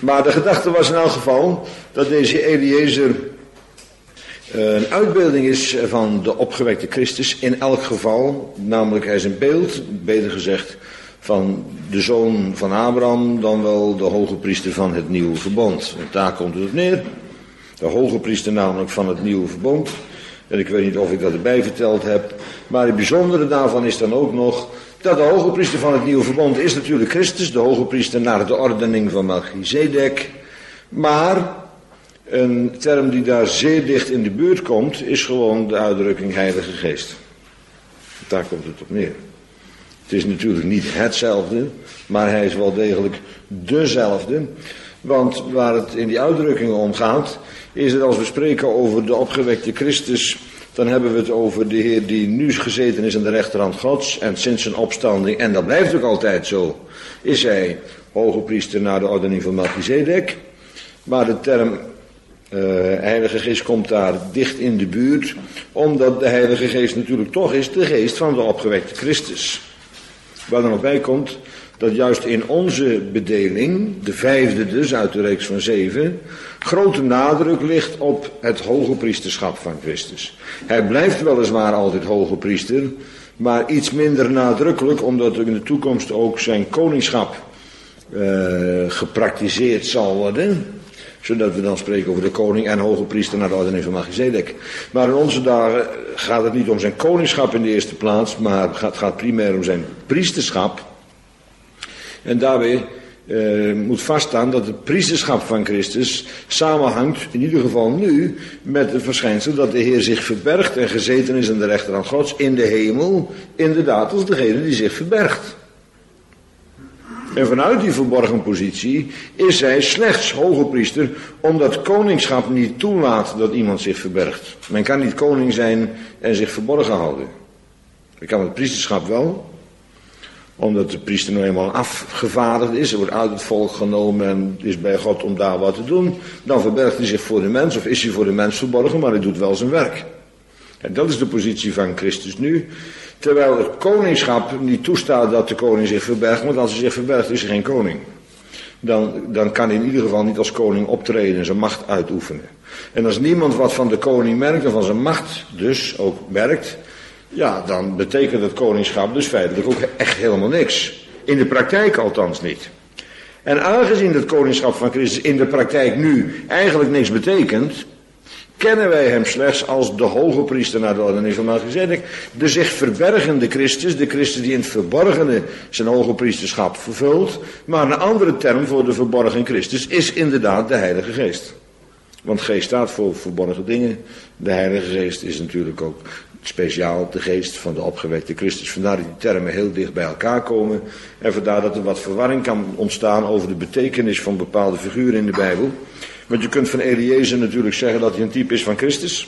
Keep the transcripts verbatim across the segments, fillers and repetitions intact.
Maar de gedachte was in elk geval dat deze Eliezer een uitbeelding is van de opgewekte Christus in elk geval. Namelijk hij is een beeld, beter gezegd, van de zoon van Abraham, dan wel de hoge priester van het nieuwe verbond. En daar komt het op neer. De hoge priester namelijk van het nieuwe verbond. En ik weet niet of ik dat erbij verteld heb. Maar het bijzondere daarvan is dan ook nog dat de hoge priester van het nieuwe verbond is natuurlijk Christus. De hoge priester naar de ordening van Melchizedek. Maar een term die daar zeer dicht in de buurt komt is gewoon de uitdrukking Heilige Geest. Daar komt het op neer. Het is natuurlijk niet hetzelfde, maar hij is wel degelijk dezelfde. Want waar het in die uitdrukkingen om gaat, is het als we spreken over de opgewekte Christus, dan hebben we het over de Heer die nu gezeten is aan de rechterhand Gods en sinds zijn opstanding, en dat blijft ook altijd zo, is hij hoge priester naar de ordening van Melchizedek. Maar de term uh, Heilige Geest komt daar dicht in de buurt, omdat de Heilige Geest natuurlijk toch is de geest van de opgewekte Christus. Waar er nog bij komt dat juist in onze bedeling, de vijfde dus uit de reeks van zeven, grote nadruk ligt op het hoge priesterschap van Christus. Hij blijft weliswaar altijd hoge priester, maar iets minder nadrukkelijk, omdat er in de toekomst ook zijn koningschap uh, gepraktiseerd zal worden. Zodat we dan spreken over de koning en hoge priester naar de ordening van Melchizedek. Maar in onze dagen gaat het niet om zijn koningschap in de eerste plaats, maar het gaat primair om zijn priesterschap. En daarbij uh, moet vaststaan dat het priesterschap van Christus samenhangt, in ieder geval nu, met het verschijnsel dat de Heer zich verbergt en gezeten is aan de rechterhand Gods in de hemel, inderdaad als degene die zich verbergt. En vanuit die verborgen positie is hij slechts hoge priester, omdat koningschap niet toelaat dat iemand zich verbergt. Men kan niet koning zijn en zich verborgen houden. Dat kan het priesterschap wel, omdat de priester nou eenmaal afgevaardigd is. Hij wordt uit het volk genomen en is bij God om daar wat te doen. Dan verbergt hij zich voor de mens, of is hij voor de mens verborgen, maar hij doet wel zijn werk. En dat is de positie van Christus nu. Terwijl het koningschap niet toestaat dat de koning zich verbergt, want als hij zich verbergt is hij geen koning. Dan, dan kan hij in ieder geval niet als koning optreden en zijn macht uitoefenen. En als niemand wat van de koning merkt en van zijn macht dus ook merkt, ja, dan betekent het koningschap dus feitelijk ook echt helemaal niks. In de praktijk althans niet. En aangezien het koningschap van Christus in de praktijk nu eigenlijk niks betekent, kennen wij hem slechts als de hoge priester naar de ordening van Melchizedek, de zich verbergende Christus, de Christus die in het verborgene zijn hoge priesterschap vervult. Maar een andere term voor de verborgen Christus is inderdaad de Heilige Geest. Want geest staat voor verborgen dingen. De Heilige Geest is natuurlijk ook speciaal de geest van de opgewekte Christus. Vandaar dat die termen heel dicht bij elkaar komen. En vandaar dat er wat verwarring kan ontstaan over de betekenis van bepaalde figuren in de Bijbel. Want je kunt van Eliezer natuurlijk zeggen dat hij een type is van Christus.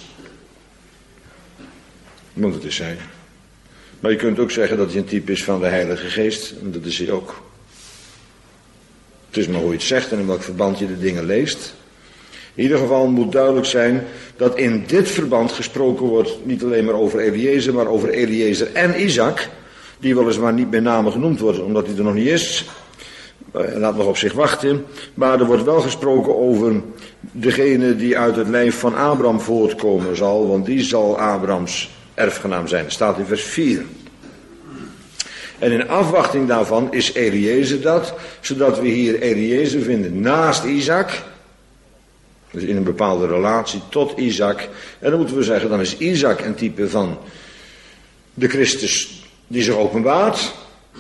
Want het is hij. Maar je kunt ook zeggen dat hij een type is van de Heilige Geest. En dat is hij ook. Het is maar hoe je het zegt en in welk verband je de dingen leest. In ieder geval moet duidelijk zijn dat in dit verband gesproken wordt niet alleen maar over Eliezer, maar over Eliezer en Isaac. Die weliswaar niet bij name genoemd wordt omdat hij er nog niet is. Laat nog op zich wachten. Maar er wordt wel gesproken over degene die uit het lijf van Abraham voortkomen zal. Want die zal Abrahams erfgenaam zijn. Dat staat in vers vier. En in afwachting daarvan is Eliezer dat. Zodat we hier Eliezer vinden naast Isaac. Dus in een bepaalde relatie tot Isaac. En dan moeten we zeggen, dan is Isaac een type van de Christus die zich openbaart.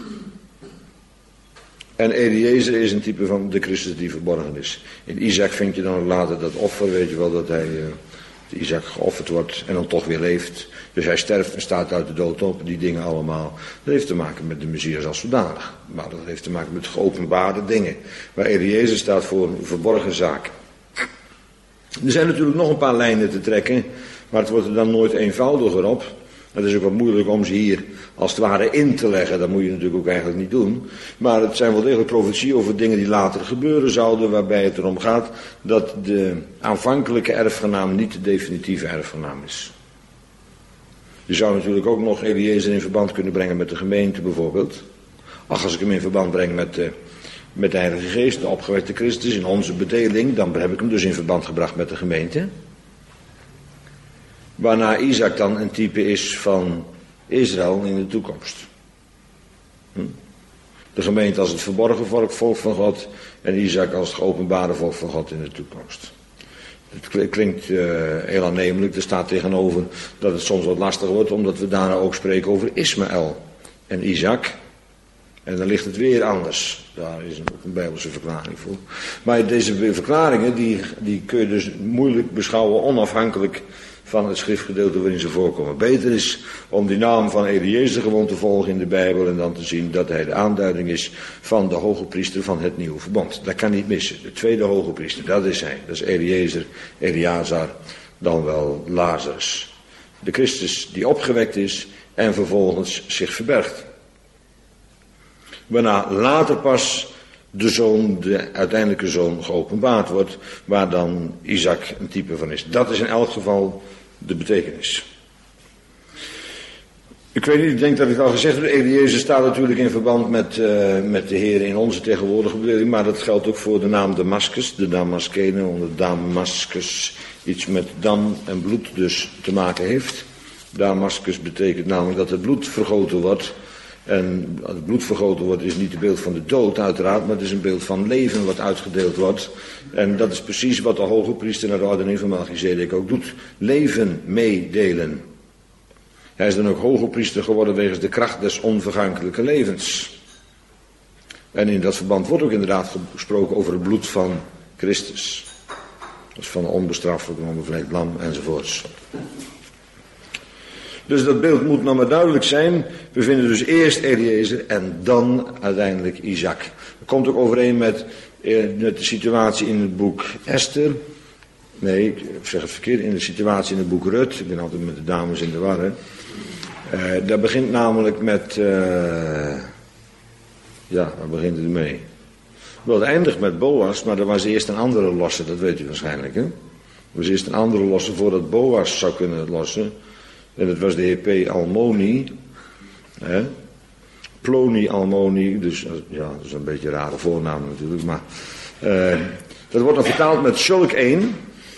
En Eliezer is een type van de Christus die verborgen is. In Isaac vind je dan later dat offer, weet je wel, dat hij, uh, Isaac geofferd wordt en dan toch weer leeft. Dus hij sterft en staat uit de dood op, die dingen allemaal. Dat heeft te maken met de Messias als zodanig. Maar dat heeft te maken met geopenbaarde dingen. Waar Eliezer staat voor een verborgen zaak. Er zijn natuurlijk nog een paar lijnen te trekken, maar het wordt er dan nooit eenvoudiger op. Het is ook wat moeilijk om ze hier als het ware in te leggen. Dat moet je natuurlijk ook eigenlijk niet doen. Maar het zijn wel degelijk profetieën over dingen die later gebeuren zouden, waarbij het erom gaat dat de aanvankelijke erfgenaam niet de definitieve erfgenaam is. Je zou natuurlijk ook nog Eliezer in verband kunnen brengen met de gemeente bijvoorbeeld. Ach, als ik hem in verband breng met de, met de Heilige Geest, de opgewekte Christus in onze bedeling, dan heb ik hem dus in verband gebracht met de gemeente. Waarna Isaac dan een type is van Israël in de toekomst. Hm? De gemeente als het verborgen volk, volk van God en Isaac als het geopenbare volk van God in de toekomst. Het klinkt uh, heel aannemelijk, er staat tegenover dat het soms wat lastig wordt, omdat we daarna ook spreken over Ismaël en Isaac. En dan ligt het weer anders. Daar is ook een Bijbelse verklaring voor. Maar deze verklaringen, die, die kun je dus moeilijk beschouwen, onafhankelijk van het schriftgedeelte waarin ze voorkomen. Beter is om die naam van Eliezer gewoon te volgen in de Bijbel en dan te zien dat hij de aanduiding is van de hoge priester van het nieuwe verbond. Dat kan niet missen. De tweede hoge priester, dat is hij. Dat is Eliezer, Eleazar, dan wel Lazarus. De Christus die opgewekt is en vervolgens zich verbergt. Waarna later pas de zoon, de uiteindelijke zoon, geopenbaard wordt, waar dan Isaac een type van is. Dat is in elk geval de betekenis. Ik weet niet, ik denk dat ik al gezegd heb, Eliezer staat natuurlijk in verband met, uh, met de Heer in onze tegenwoordige bedeling, maar dat geldt ook voor de naam Damascus, de Damaskenen, omdat Damascus iets met dam en bloed dus te maken heeft. Damascus betekent namelijk dat het bloed vergoten wordt. En het bloed vergoten wordt is niet het beeld van de dood uiteraard, maar het is een beeld van leven wat uitgedeeld wordt. En dat is precies wat de hoge priester naar de ordening van Melchizedek ook doet. Leven meedelen. Hij is dan ook hoge priester geworden wegens de kracht des onvergankelijke levens. En in dat verband wordt ook inderdaad gesproken over het bloed van Christus. Dat is van een onbestraffelijk, onbevlekt lam enzovoorts. Dus dat beeld moet nou maar duidelijk zijn. We vinden dus eerst Eliezer en dan uiteindelijk Isaac. Dat komt ook overeen met, eh, met de situatie in het boek Esther. Nee, ik zeg het verkeerd, in de situatie in het boek Rut. Ik ben altijd met de dames in de war. Hè. Uh, dat begint namelijk met... Uh, ja, waar begint het mee? Wel, het eindigt met Boas, maar er was eerst een andere losse, dat weet u waarschijnlijk. Hè? Er was eerst een andere losse voordat Boas zou kunnen lossen. En dat was de heer P. Almoni. Hè? Ploni Almoni, dus ja, dat is een beetje een rare voornaam natuurlijk. Maar uh, dat wordt dan vertaald met zulk een.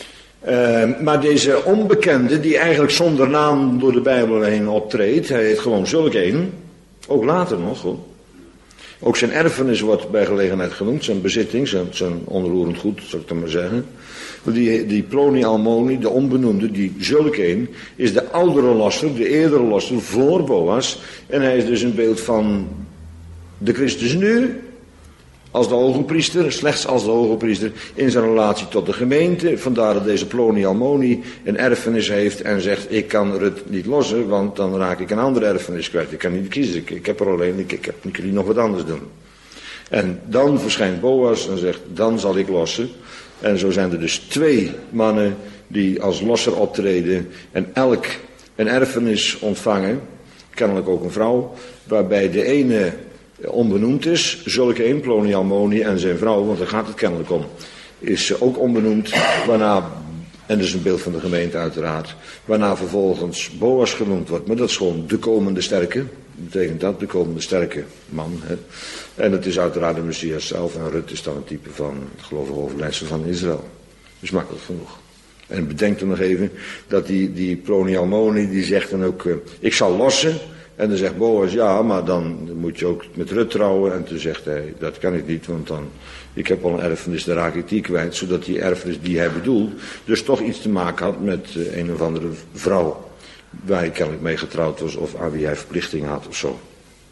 Uh, maar deze onbekende, die eigenlijk zonder naam door de Bijbel heen optreedt, hij heet gewoon zulk een. Ook later nog hoor. Ook zijn erfenis wordt bij gelegenheid genoemd, zijn bezitting, zijn, zijn onroerend goed, zou ik dan maar zeggen. Die, die Ploni Almoni, de onbenoemde, die zulk een, is de oudere losser, de eerdere losser voor Boas. En hij is dus een beeld van de Christus nu, als de hoge priester, slechts als de hoge priester, in zijn relatie tot de gemeente. Vandaar dat deze Ploni Almoni een erfenis heeft en zegt, ik kan Rut niet lossen, want dan raak ik een andere erfenis kwijt. Ik kan niet kiezen, ik, ik heb er alleen, ik, ik, heb, ik kan niet nog wat anders doen. En dan verschijnt Boas en zegt, dan zal ik lossen. En zo zijn er dus twee mannen die als losser optreden en elk een erfenis ontvangen, kennelijk ook een vrouw, waarbij de ene onbenoemd is, zulke een, Ploni Almoni, en zijn vrouw, want daar gaat het kennelijk om, is ook onbenoemd, waarna, en dat is een beeld van de gemeente uiteraard, waarna vervolgens Boas genoemd wordt, maar dat is gewoon de komende sterke, betekent dat, de komende sterke man. Hè. En het is uiteraard de Messias zelf, en Rut is dan een type van het gelovige overlijdsel van Israël. Dus makkelijk genoeg. En bedenk er nog even, dat die, die Ploni Almoni, die zegt dan ook, uh, ik zal lossen. En dan zegt Boas, ja, maar dan moet je ook met Rut trouwen. En toen zegt hij, dat kan ik niet, want dan, ik heb al een erfenis, daar raak ik die kwijt. Zodat die erfenis die hij bedoelt, dus toch iets te maken had met uh, een of andere vrouw. Waar hij kennelijk mee getrouwd was, of aan wie hij verplichting had of zo.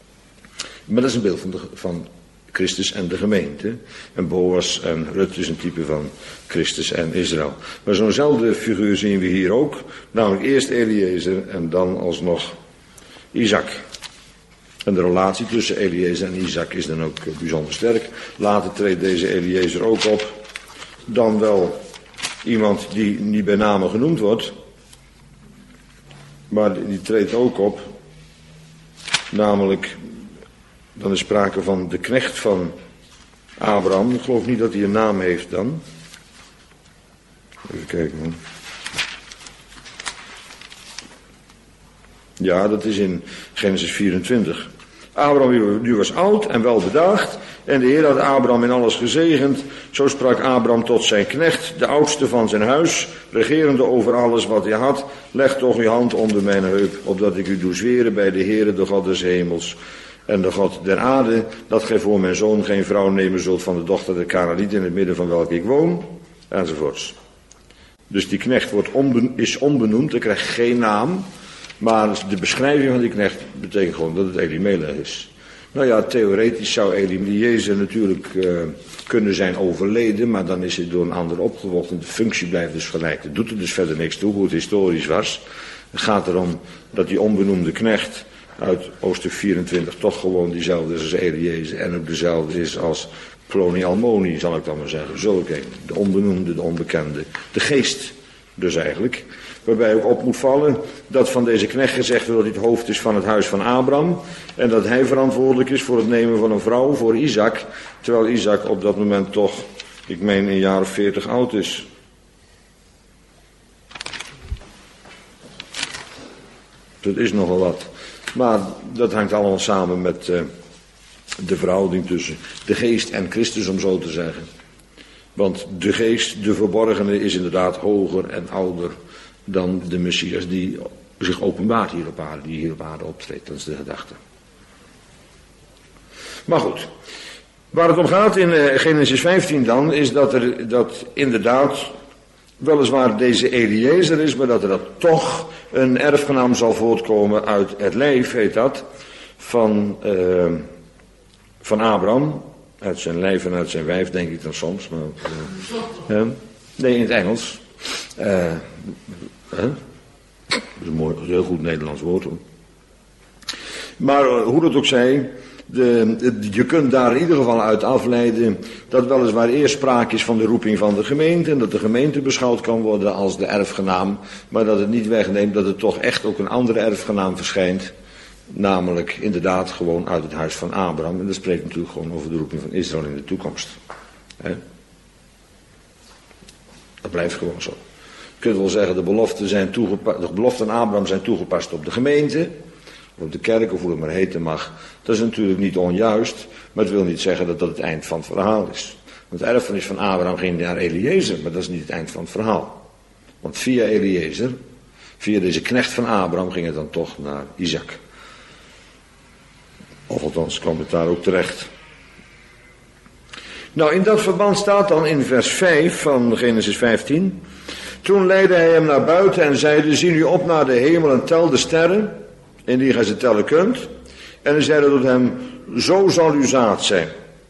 Maar dat is een beeld van, de, van Christus en de gemeente. En Boas en Rut is een type van Christus en Israël. Maar zo'nzelfde figuur zien we hier ook. Namelijk eerst Eliezer en dan alsnog Isaac. En de relatie tussen Eliezer en Isaac is dan ook bijzonder sterk. Later treedt deze Eliezer ook op. Dan wel iemand die niet bij name genoemd wordt. Maar die treedt ook op. Namelijk, dan is sprake van de knecht van Abraham. Ik geloof niet dat hij een naam heeft dan. Even kijken hoor. Ja, dat is in Genesis vierentwintig. Abraham nu was oud en wel bedaagd En de Heer had Abraham in alles gezegend. Zo sprak Abraham tot zijn knecht, de oudste van zijn huis, regerende over alles wat hij had. Leg toch uw hand onder mijn heup, opdat ik u doe zweren bij de Heere, de God des hemels en de God der aarde, dat gij voor mijn zoon geen vrouw nemen zult van de dochter der Kanaanieten in het midden van welke ik woon, enzovoorts. Dus die knecht wordt onbe- is onbenoemd, hij krijgt geen naam, maar de beschrijving van die knecht betekent gewoon dat het Elimelech is. Nou ja, theoretisch zou Eliezer natuurlijk uh, kunnen zijn overleden, maar dan is hij door een ander opgevolgd en de functie blijft dus gelijk. Het doet er dus verder niks toe, hoe het historisch was. Het gaat erom dat die onbenoemde knecht uit hoofdstuk vierentwintig toch gewoon diezelfde is als Eliezer en ook dezelfde is als Ploni Almoni, zal ik dan maar zeggen. Zulke, de onbenoemde, de onbekende, de geest dus eigenlijk. Waarbij ook op moet vallen dat van deze knecht gezegd wordt dat hij het hoofd is van het huis van Abraham. En dat hij verantwoordelijk is voor het nemen van een vrouw voor Isaac. Terwijl Isaac op dat moment toch, ik meen een jaar of veertig oud is. Dat is nogal wat. Maar dat hangt allemaal samen met uh, de verhouding tussen de geest en Christus, om zo te zeggen. Want de geest, de verborgene, is inderdaad hoger en ouder dan de Messias die zich openbaart hier op aarde, die hier op aarde optreedt. Dat is de gedachte. Maar goed, waar het om gaat in uh, Genesis vijftien dan, is dat er dat inderdaad weliswaar deze Eliezer is, maar dat er dat toch een erfgenaam zal voortkomen uit het lijf, heet dat, van, uh, van Abraham. Uit zijn lijf en uit zijn wijf, denk ik dan soms. Maar, uh, uh, nee, in het Engels. Uh, uh, dat is een mooi, heel goed Nederlands woord hoor. Maar uh, hoe dat ook zij, de, de, je kunt daar in ieder geval uit afleiden dat weliswaar eerst sprake is van de roeping van de gemeente en dat de gemeente beschouwd kan worden als de erfgenaam, maar dat het niet wegneemt dat er toch echt ook een andere erfgenaam verschijnt. Namelijk inderdaad gewoon uit het huis van Abraham. En dat spreekt natuurlijk gewoon over de roeping van Israël in de toekomst. He? Dat blijft gewoon zo. Je kunt wel zeggen, de beloften, zijn toegepa- de beloften aan Abraham zijn toegepast op de gemeente. Of op de kerk, of hoe het maar heten mag. Dat is natuurlijk niet onjuist. Maar het wil niet zeggen dat dat het eind van het verhaal is. Want het erfenis van Abraham ging naar Eliezer. Maar dat is niet het eind van het verhaal. Want via Eliezer, via deze knecht van Abraham, ging het dan toch naar Isaac. Of althans kwam het daar ook terecht. Nou, in dat verband staat dan in vers vijf van Genesis vijftien. Toen leidde hij hem naar buiten en zeide, zie nu op naar de hemel en tel de sterren, indien gij ze tellen kunt. En hij zeide tot hem, zo zal uw zaad zijn.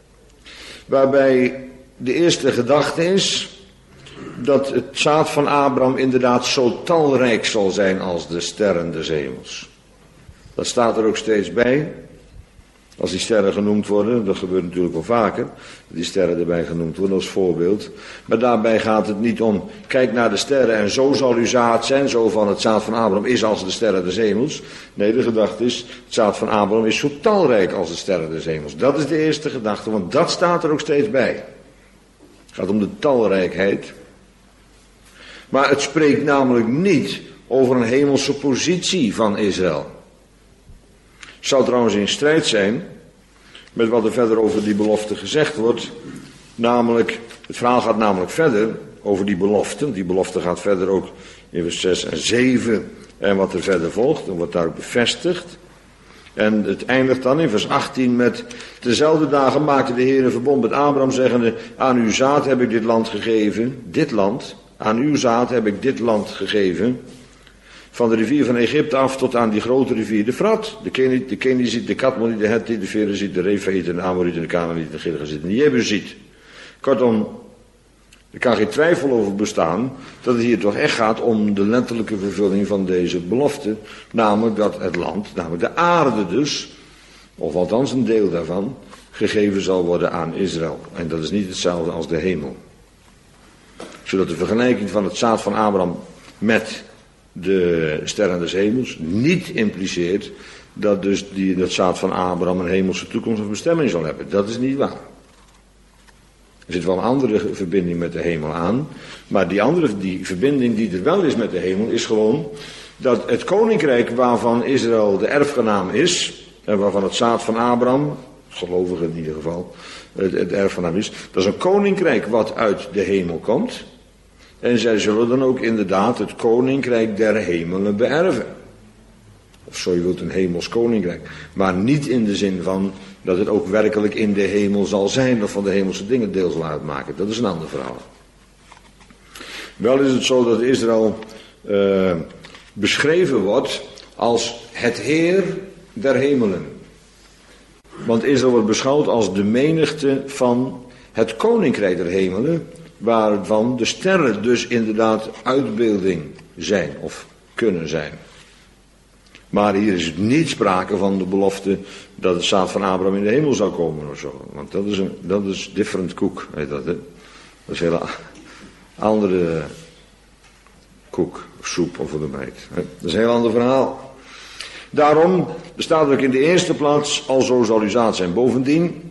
Waarbij de eerste gedachte is dat het zaad van Abraham inderdaad zo talrijk zal zijn als de sterren des hemels. Dat staat er ook steeds bij. Als die sterren genoemd worden, dat gebeurt natuurlijk wel vaker, die sterren erbij genoemd worden als voorbeeld. Maar daarbij gaat het niet om, kijk naar de sterren en zo zal uw zaad zijn, zo van het zaad van Abraham is als de sterren des hemels. Nee, de gedachte is, het zaad van Abraham is zo talrijk als de sterren des hemels. Dat is de eerste gedachte, want dat staat er ook steeds bij. Het gaat om de talrijkheid. Maar het spreekt namelijk niet over een hemelse positie van Israël. Het zou trouwens in strijd zijn met wat er verder over die belofte gezegd wordt. Namelijk, het verhaal gaat namelijk verder over die belofte. Die belofte gaat verder ook in vers zes en zeven en wat er verder volgt. En wordt daar ook bevestigd. En het eindigt dan in vers achttien met, dezelfde dagen maakte de Heer een verbond met Abraham, zeggende, aan uw zaad heb ik dit land gegeven, dit land, aan uw zaad heb ik dit land gegeven. Van de rivier van Egypte af tot aan die grote rivier, de Frat, de Keniet, de Keniziet, de Kadmoniet, de Hethiet, de Fereziet, de Refaït, de Amoriet, de Kanaaniet, de Girgaziet en de Jebusiet. Kortom, er kan geen twijfel over bestaan dat het hier toch echt gaat om de letterlijke vervulling van deze belofte. Namelijk dat het land, namelijk de aarde dus, of althans een deel daarvan, gegeven zal worden aan Israël. En dat is niet hetzelfde als de hemel. Zodat de vergelijking van het zaad van Abraham met de sterren des hemels niet impliceert dat dus die, dat zaad van Abraham een hemelse toekomst of bestemming zal hebben. Dat is niet waar. Er zit wel een andere verbinding met de hemel aan, maar die andere die verbinding die er wel is met de hemel is gewoon dat het koninkrijk waarvan Israël de erfgenaam is en waarvan het zaad van Abraham gelovigen in ieder geval, het, het erfgenaam is. Dat is een koninkrijk wat uit de hemel komt. En zij zullen dan ook inderdaad het koninkrijk der hemelen beërven. Of zo je wilt, een hemels koninkrijk. Maar niet in de zin van dat het ook werkelijk in de hemel zal zijn of van de hemelse dingen deel zal uitmaken. Dat is een ander verhaal. Wel is het zo dat Israël uh, beschreven wordt als het Heer der hemelen. Want Israël wordt beschouwd als de menigte van het koninkrijk der hemelen, waarvan de sterren dus inderdaad uitbeelding zijn of kunnen zijn. Maar hier is niet sprake van de belofte dat het zaad van Abraham in de hemel zou komen of zo. Want dat is een dat is different koek, weet dat, hè? Dat is een hele andere koek, of soep of hoe dat heet. Dat is een heel ander verhaal. Daarom bestaat ook in de eerste plaats, alzo zal uw zaad zijn. Bovendien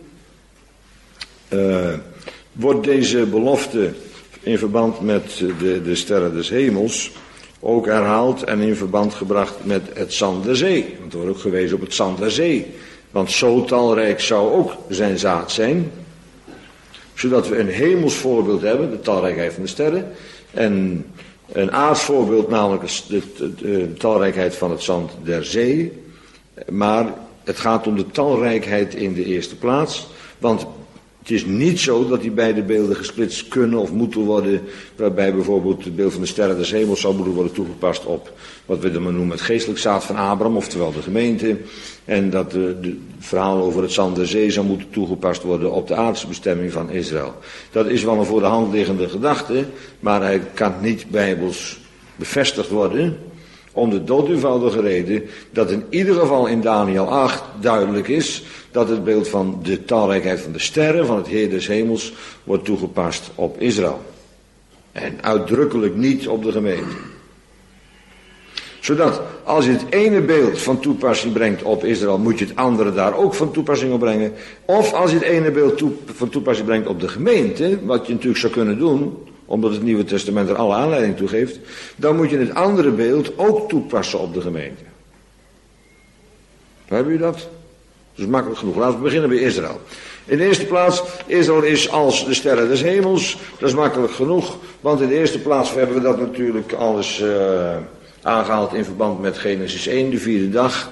uh, wordt deze belofte in verband met de, de sterren des hemels ook herhaald en in verband gebracht met het zand der zee. Want er wordt ook gewezen op het zand der zee. Want zo talrijk zou ook zijn zaad zijn. Zodat we een hemels voorbeeld hebben, de talrijkheid van de sterren. En een aards voorbeeld, namelijk de, de, de talrijkheid van het zand der zee. Maar het gaat om de talrijkheid in de eerste plaats. Want het is niet zo dat die beide beelden gesplitst kunnen of moeten worden, waarbij bijvoorbeeld het beeld van de sterren des hemels zou moeten worden toegepast op wat we dan maar noemen het geestelijk zaad van Abraham, oftewel de gemeente. En dat de, de verhaal over het zand der zee zou moeten toegepast worden op de aardse bestemming van Israël. Dat is wel een voor de hand liggende gedachte, maar hij kan niet bijbels bevestigd worden, om de doodeenvoudige reden dat in ieder geval in Daniel acht duidelijk is dat het beeld van de talrijkheid van de sterren, van het Heer des hemels, wordt toegepast op Israël. En uitdrukkelijk niet op de gemeente. Zodat als je het ene beeld van toepassing brengt op Israël, moet je het andere daar ook van toepassing op brengen. Of als je het ene beeld toe, van toepassing brengt op de gemeente, wat je natuurlijk zou kunnen doen, omdat het Nieuwe Testament er alle aanleiding toe geeft, dan moet je het andere beeld ook toepassen op de gemeente. Hebben jullie dat? Dat is makkelijk genoeg. Laten we beginnen bij Israël. In de eerste plaats, Israël is als de sterren des hemels. Dat is makkelijk genoeg, want in de eerste plaats hebben we dat natuurlijk alles uh, aangehaald in verband met Genesis één, de vierde dag.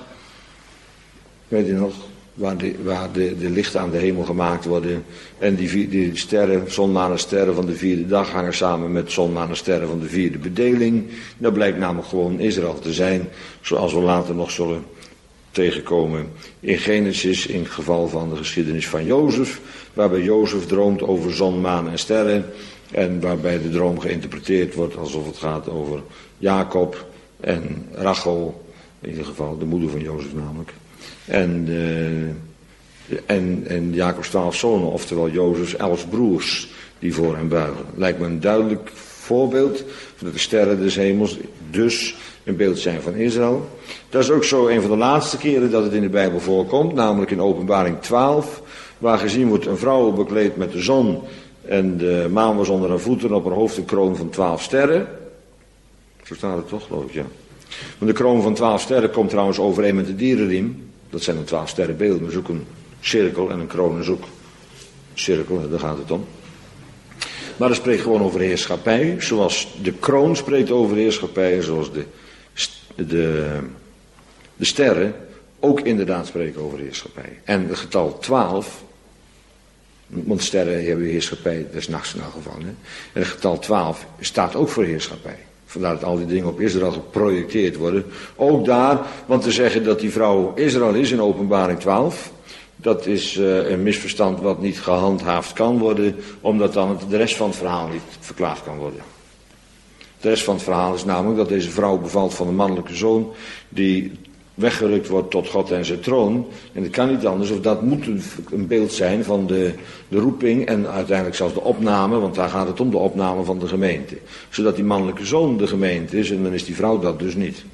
Weet je nog? Waar, de, waar de, de lichten aan de hemel gemaakt worden. En die, die sterren, zon, maan en sterren van de vierde dag hangen samen met zon, maan en sterren van de vierde bedeling. Dat blijkt namelijk gewoon Israël te zijn, zoals we later nog zullen tegenkomen in Genesis, in het geval van de geschiedenis van Jozef, waarbij Jozef droomt over zon, maan en sterren en waarbij de droom geïnterpreteerd wordt alsof het gaat over Jacob en Rachel, in ieder geval de moeder van Jozef namelijk, en, uh, en, en Jacobs twaalf zonen, oftewel Jozefs elf broers die voor hem buigen. Lijkt me een duidelijk voorbeeld dat de sterren des hemels dus een beeld zijn van Israël. Dat is ook zo een van de laatste keren dat het in de Bijbel voorkomt, namelijk in Openbaring twaalf, waar gezien wordt een vrouw bekleed met de zon en de maan was onder haar voeten, op haar hoofd een kroon van twaalf sterren. Zo staat het toch, geloof ik, ja. Want de kroon van twaalf sterren komt trouwens overeen met de dierenriem. Dat zijn een twaalf sterren beeld, maar zoek een cirkel en een kroon is ook een cirkel, daar gaat het om. Maar dat spreekt gewoon over heerschappij, zoals de kroon spreekt over heerschappij, zoals de, de, de sterren ook inderdaad spreken over heerschappij. En het getal twaalf, want sterren hebben heerschappij, dat is nachts in elk geval. Hè? En het getal twaalf staat ook voor heerschappij. Vandaar dat al die dingen op Israël geprojecteerd worden. Ook daar, want te zeggen dat die vrouw Israël is in Openbaring twaalf... dat is uh, een misverstand wat niet gehandhaafd kan worden, omdat dan de rest van het verhaal niet verklaard kan worden. De rest van het verhaal is namelijk dat deze vrouw bevalt van een mannelijke zoon die weggerukt wordt tot God en zijn troon. En dat kan niet anders, of dat moet een, een beeld zijn van de, de roeping en uiteindelijk zelfs de opname, want daar gaat het om de opname van de gemeente. Zodat die mannelijke zoon de gemeente is en dan is die vrouw dat dus niet.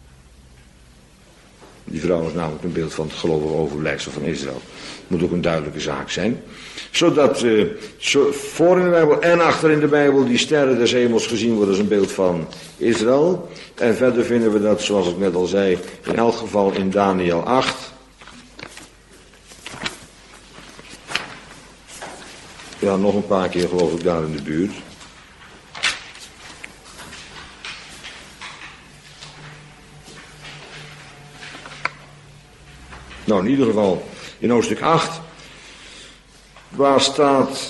Die vrouw is namelijk een beeld van het gelovige overblijfsel van Israël. Moet ook een duidelijke zaak zijn. Zodat uh, zo, voor in de Bijbel en achter in de Bijbel die sterren des hemels gezien worden als een beeld van Israël. En verder vinden we dat, zoals ik net al zei, in elk geval in Daniel acht. Ja, nog een paar keer geloof ik daar in de buurt. Nou, in ieder geval, in hoofdstuk acht, waar staat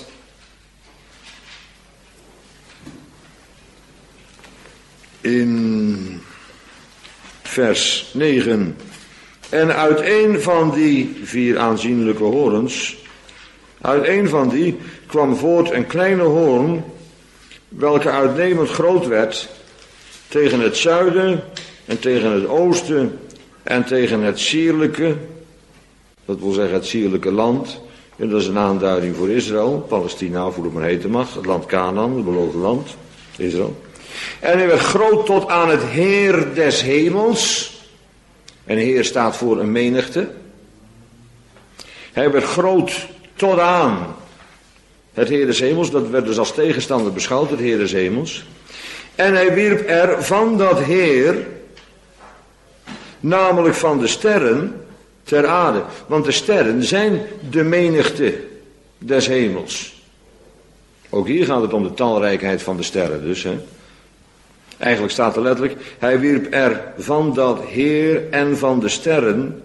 in vers negen, en uit een van die vier aanzienlijke horens, uit een van die kwam voort een kleine hoorn, welke uitnemend groot werd, tegen het zuiden en tegen het oosten en tegen het sierlijke, dat wil zeggen het sierlijke land, en dat is een aanduiding voor Israël, Palestina, hoe het maar heten mag, het land Canaan, het beloofde land, Israël. En hij werd groot tot aan het Heer des hemels. En Heer staat voor een menigte. Hij werd groot tot aan het Heer des hemels. Dat werd dus als tegenstander beschouwd, het Heer des hemels. En hij wierp er van dat Heer, namelijk van de sterren, ter aarde. Want de sterren zijn de menigte des hemels. Ook hier gaat het om de talrijkheid van de sterren dus, hè. Eigenlijk staat er letterlijk, hij wierp er van dat Heer en van de sterren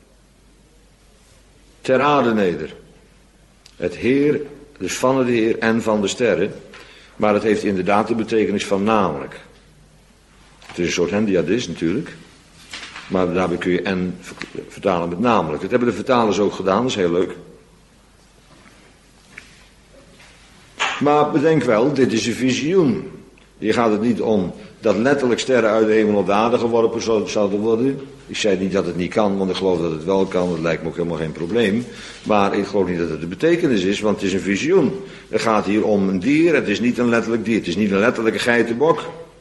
ter aarde neder. Het Heer, dus van het Heer en van de sterren, maar het heeft inderdaad de betekenis van namelijk. Het is een soort hendiadis natuurlijk, maar daarbij kun je en vertalen met namelijk. Dat hebben de vertalers ook gedaan, dat is heel leuk. Maar bedenk wel, dit is een visioen. Hier gaat het niet om dat letterlijk sterren uit de hemel op de aarde geworpen zouden worden. Ik zei niet dat het niet kan, want ik geloof dat het wel kan. Dat lijkt me ook helemaal geen probleem. Maar ik geloof niet dat het de betekenis is, want het is een visioen. Het gaat hier om een dier, het is niet een letterlijk dier. Het is niet een letterlijke geitenbok.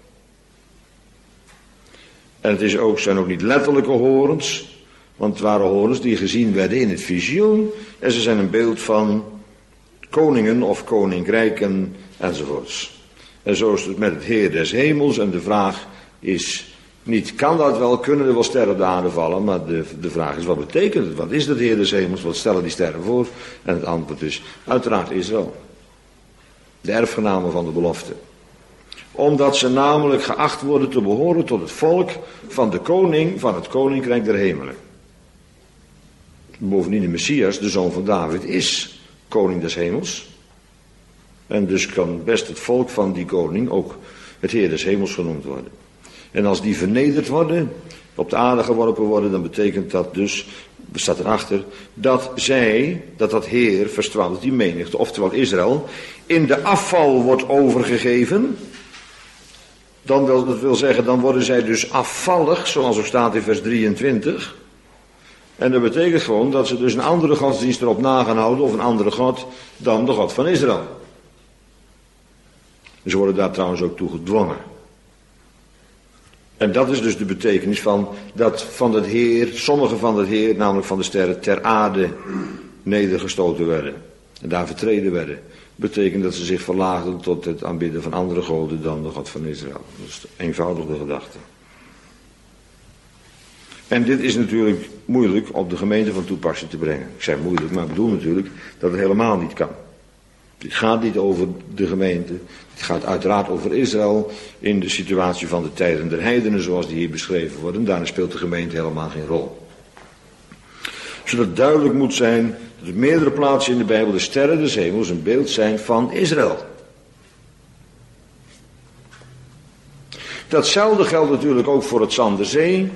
En het is ook, zijn ook niet letterlijke horens. Want het waren horens die gezien werden in het visioen. En ze zijn een beeld van koningen of koninkrijken enzovoorts. En zo is het met het Heer des hemels. En de vraag is niet, kan dat wel, kunnen er wel sterren op de aarde vallen? Maar de, de vraag is, wat betekent het? Wat is dat Heer des hemels? Wat stellen die sterren voor? En het antwoord is, uiteraard Israël. De erfgenamen van de belofte. Omdat ze namelijk geacht worden te behoren tot het volk van de koning van het koninkrijk der hemelen. Bovendien de Messias, de zoon van David, is koning des hemels. En dus kan best het volk van die koning ook het Heer des hemels genoemd worden. En als die vernederd worden, op de aarde geworpen worden, dan betekent dat dus, er staat erachter, dat zij, dat dat Heer, vers twaalf, die menigte, oftewel Israël, in de afval wordt overgegeven. Dan wil, dat wil zeggen, dan worden zij dus afvallig, zoals er staat in vers drieëntwintig. En dat betekent gewoon dat ze dus een andere godsdienst erop na gaan houden, of een andere God, dan de God van Israël. Ze worden daar trouwens ook toe gedwongen. En dat is dus de betekenis van dat van het Heer, sommige van het Heer, namelijk van de sterren, ter aarde nedergestoten werden. En daar vertreden werden. Betekent dat ze zich verlaagden tot het aanbidden van andere goden dan de God van Israël. Dat is de eenvoudige gedachte. En dit is natuurlijk moeilijk op de gemeente van toepassing te brengen. Ik zeg moeilijk, maar ik bedoel natuurlijk dat het helemaal niet kan. Het gaat niet over de gemeente. Het gaat uiteraard over Israël in de situatie van de tijden der heidenen zoals die hier beschreven worden. Daarin speelt de gemeente helemaal geen rol. Zodat het duidelijk moet zijn dat op meerdere plaatsen in de Bijbel de sterren des hemels een beeld zijn van Israël. Datzelfde geldt natuurlijk ook voor het zand der zee.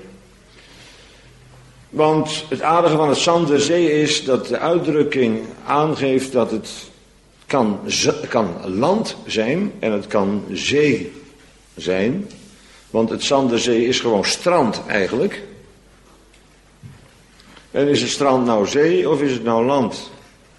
Want het aardige van het zand der zee is dat de uitdrukking aangeeft dat het kan, kan land zijn en het kan zee zijn. Want het zand der zee is gewoon strand eigenlijk. En is het strand nou zee of is het nou land?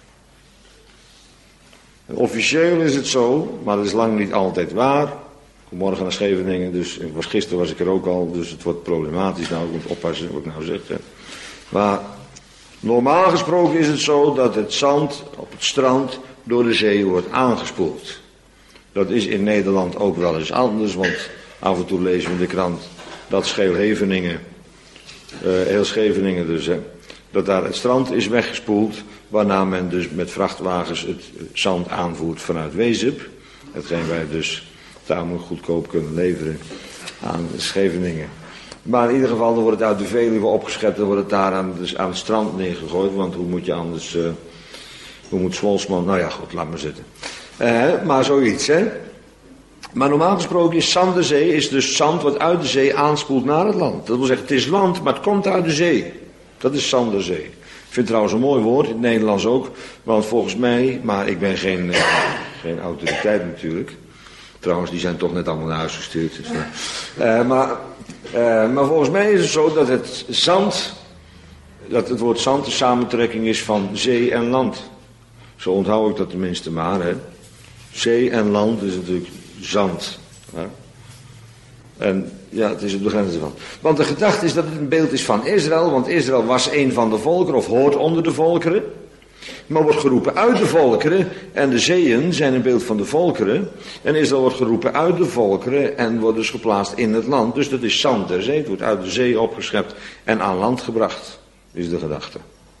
En officieel is het zo, maar dat is lang niet altijd waar. Ik kom morgen naar Scheveningen, dus ik was, gisteren was ik er ook al, dus het wordt problematisch. Nou, ik moet oppassen wat ik nou zeg. Hè. Maar normaal gesproken is het zo dat het zand op het strand door de zee wordt aangespoeld. Dat is in Nederland ook wel eens anders, want af en toe lezen we in de krant dat Scheveningen, uh, heel Scheveningen dus, hè, dat daar het strand is weggespoeld, waarna men dus met vrachtwagens het zand aanvoert vanuit Wezep. Hetgeen wij dus tamelijk goedkoop kunnen leveren aan Scheveningen. Maar in ieder geval, dan wordt het uit de Veluwe opgeschept, dan wordt het daar aan, dus aan het strand neergegooid, want hoe moet je anders, uh, hoe moet Zwolsman, nou ja goed, laat maar zitten. Uh, maar zoiets, hè. Maar normaal gesproken is Zanderzee is dus zand wat uit de zee aanspoelt naar het land. Dat wil zeggen, het is land, maar het komt uit de zee. Dat is Zanderzee. Ik vind het trouwens een mooi woord, in het Nederlands ook. Want volgens mij, maar ik ben geen, uh, geen autoriteit natuurlijk. Trouwens, die zijn toch net allemaal naar huis gestuurd. Dus, uh, maar, uh, maar volgens mij is het zo dat het zand, dat het woord zand de samentrekking is van zee en land. Zo onthoud ik dat tenminste maar. Hè. Zee en land is natuurlijk zand. Hè. En ja, het is het begrenzen van. Want de gedachte is dat het een beeld is van Israël, want Israël was een van de volkeren, of hoort onder de volkeren. Maar wordt geroepen uit de volkeren, en de zeeën zijn een beeld van de volkeren. En Israël wordt geroepen uit de volkeren en wordt dus geplaatst in het land. Dus dat is zand der zee, het wordt uit de zee opgeschept en aan land gebracht, is de gedachte.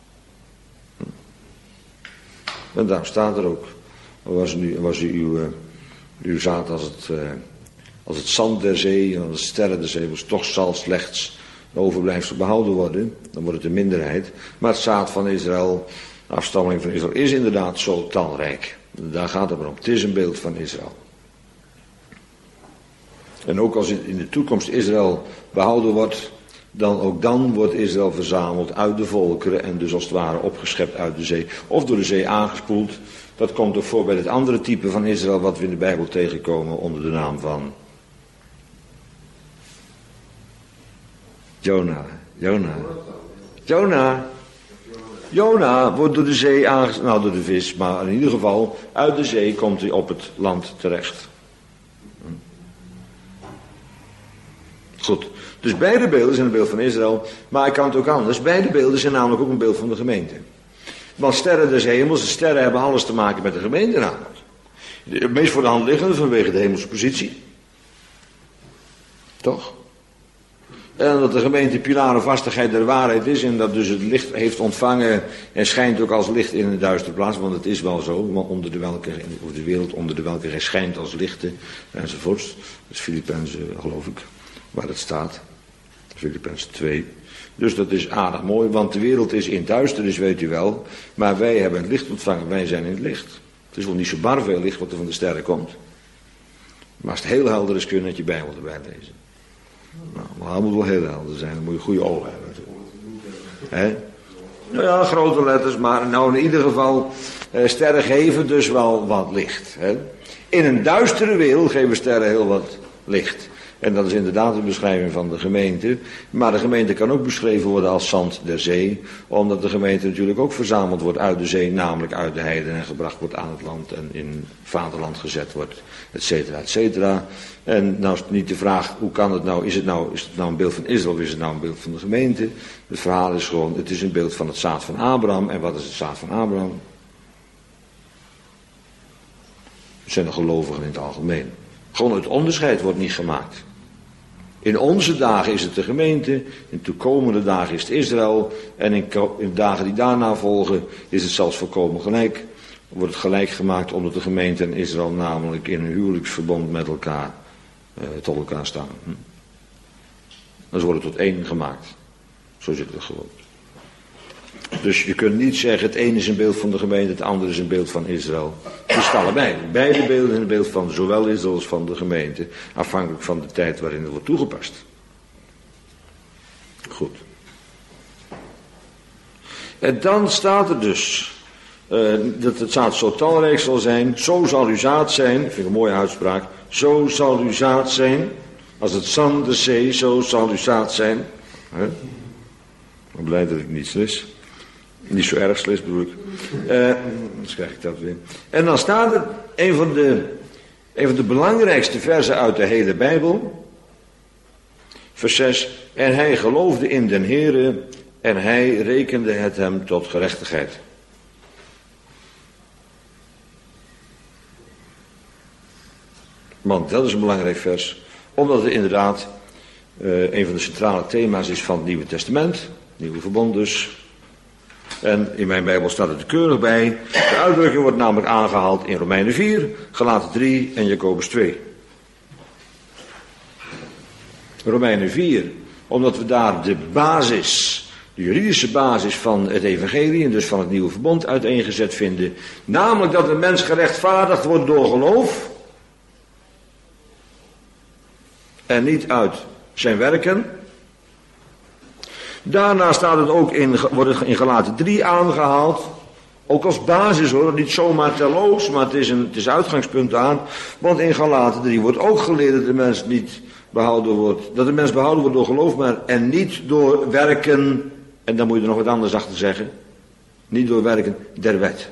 En daar staat er ook, was, nu, was u uw, uw zaad als het... Uh, Als het zand der zee en als het sterren der zee was, toch zal slechts de overblijfsel behouden worden. Dan wordt het een minderheid. Maar het zaad van Israël, de afstammeling van Israël, is inderdaad zo talrijk. Daar gaat het maar om. Het is een beeld van Israël. En ook als in de toekomst Israël behouden wordt, dan ook dan wordt Israël verzameld uit de volkeren en dus als het ware opgeschept uit de zee. Of door de zee aangespoeld. Dat komt ook voor bij het andere type van Israël wat we in de Bijbel tegenkomen onder de naam van Jona, Jona, Jona, Jona wordt door de zee aangespoeld, nou door de vis, maar in ieder geval uit de zee komt hij op het land terecht. Goed, dus beide beelden zijn een beeld van Israël, maar ik kan het ook anders. Beide beelden zijn namelijk ook een beeld van de gemeente. Want sterren des hemels, de sterren hebben alles te maken met de gemeente namelijk. Het meest voor de hand liggende vanwege de hemelse positie. Toch? En dat de gemeente pilaar en vastigheid der waarheid is en dat dus het licht heeft ontvangen en schijnt ook als licht in een duistere plaats, want het is wel zo, onder de welke, of de wereld onder de welke hij schijnt als lichten enzovoorts. Dat is Filippenzen, geloof ik, waar het staat. Filippenzen twee. Dus dat is aardig mooi, want de wereld is in duisternis, weet u wel, maar wij hebben het licht ontvangen, wij zijn in het licht. Het is wel niet zo bar veel licht wat er van de sterren komt. Maar als het heel helder is, kun je net je Bijbel erbij lezen. Nou, maar het moet wel heel helder zijn, dan moet je goede ogen hebben. He? Nou ja, grote letters, maar nou in ieder geval, eh, sterren geven dus wel wat licht. He? In een duistere wereld geven sterren heel wat licht. En dat is inderdaad de beschrijving van de gemeente. Maar de gemeente kan ook beschreven worden als zand der zee. Omdat de gemeente natuurlijk ook verzameld wordt uit de zee, namelijk uit de heiden en gebracht wordt aan het land en in vaderland gezet wordt, et cetera, et cetera. En nou is het niet de vraag, hoe kan het nou, is het nou, is het nou een beeld van Israël of is het nou een beeld van de gemeente? Het verhaal is gewoon, het is een beeld van het zaad van Abraham. En wat is het zaad van Abraham? Het zijn de gelovigen in het algemeen. Gewoon het onderscheid wordt niet gemaakt. In onze dagen is het de gemeente, in toekomende dagen is het Israël en in, in dagen die daarna volgen is het zelfs volkomen gelijk. Wordt het gelijk gemaakt omdat de gemeente en Israël namelijk in een huwelijksverbond met elkaar eh, tot elkaar staan. Hm. Dan wordt het tot één gemaakt. Zo zit het gewoon. Dus je kunt niet zeggen het ene is een beeld van de gemeente, het andere is een beeld van Israël. Het is allebei. Beide beelden zijn een beeld van zowel Israël als van de gemeente. Afhankelijk van de tijd waarin het wordt toegepast. Goed. En dan staat er dus uh, dat het zaad zo talrijk zal zijn. Zo zal uw zaad zijn. Dat vind ik een mooie uitspraak. Zo zal uw zaad zijn. Als het zand de zee, zo zal uw zaad zijn. Huh? Ik ben blij dat ik niet slis. Niet zo erg slis bedoel ik. Uh, dan krijg ik dat weer. En dan staat er een van de, een van de belangrijkste versen uit de hele Bijbel. Vers zes. En hij geloofde in den Heere en hij rekende het hem tot gerechtigheid. Want dat is een belangrijk vers. Omdat het inderdaad uh, een van de centrale thema's is van het Nieuwe Testament. Nieuwe Verbond dus. En in mijn Bijbel staat het er keurig bij. De uitdrukking wordt namelijk aangehaald in Romeinen vier, Galaten drie en Jacobus twee. Romeinen vier, omdat we daar de basis, de juridische basis van het evangelie en dus van het nieuwe verbond uiteengezet vinden. Namelijk dat de mens gerechtvaardigd wordt door geloof. En niet uit zijn werken. Daarna staat het ook in, wordt het in Galaten drie aangehaald. Ook als basis hoor, niet zomaar terloos, maar het is een het is uitgangspunt aan. Want in Galaten drie wordt ook geleerd dat de mens niet behouden wordt. Dat de mens behouden wordt door geloof, maar en niet door werken. En dan moet je er nog wat anders achter zeggen. Niet door werken der wet.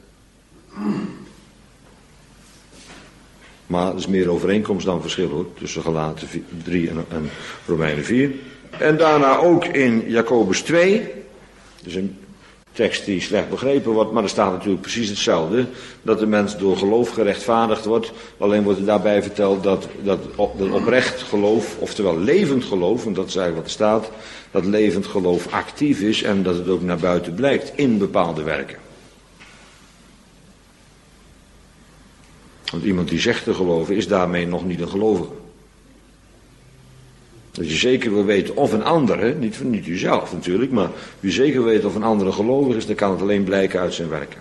Maar er is meer overeenkomst dan verschil hoor. Tussen Galaten drie en, en Romeinen vier. En daarna ook in Jacobus twee. Dus een tekst die slecht begrepen wordt. Maar er staat natuurlijk precies hetzelfde. Dat de mens door geloof gerechtvaardigd wordt. Alleen wordt er daarbij verteld dat, dat, op, dat oprecht geloof. Oftewel levend geloof. Want dat is eigenlijk wat er staat. Dat levend geloof actief is. En dat het ook naar buiten blijkt in bepaalde werken. Want iemand die zegt te geloven is daarmee nog niet een gelovige. Dat je zeker wil weten of een ander, hè, niet, niet uzelf natuurlijk, maar wie zeker weet of een ander een gelovige is, dan kan het alleen blijken uit zijn werken.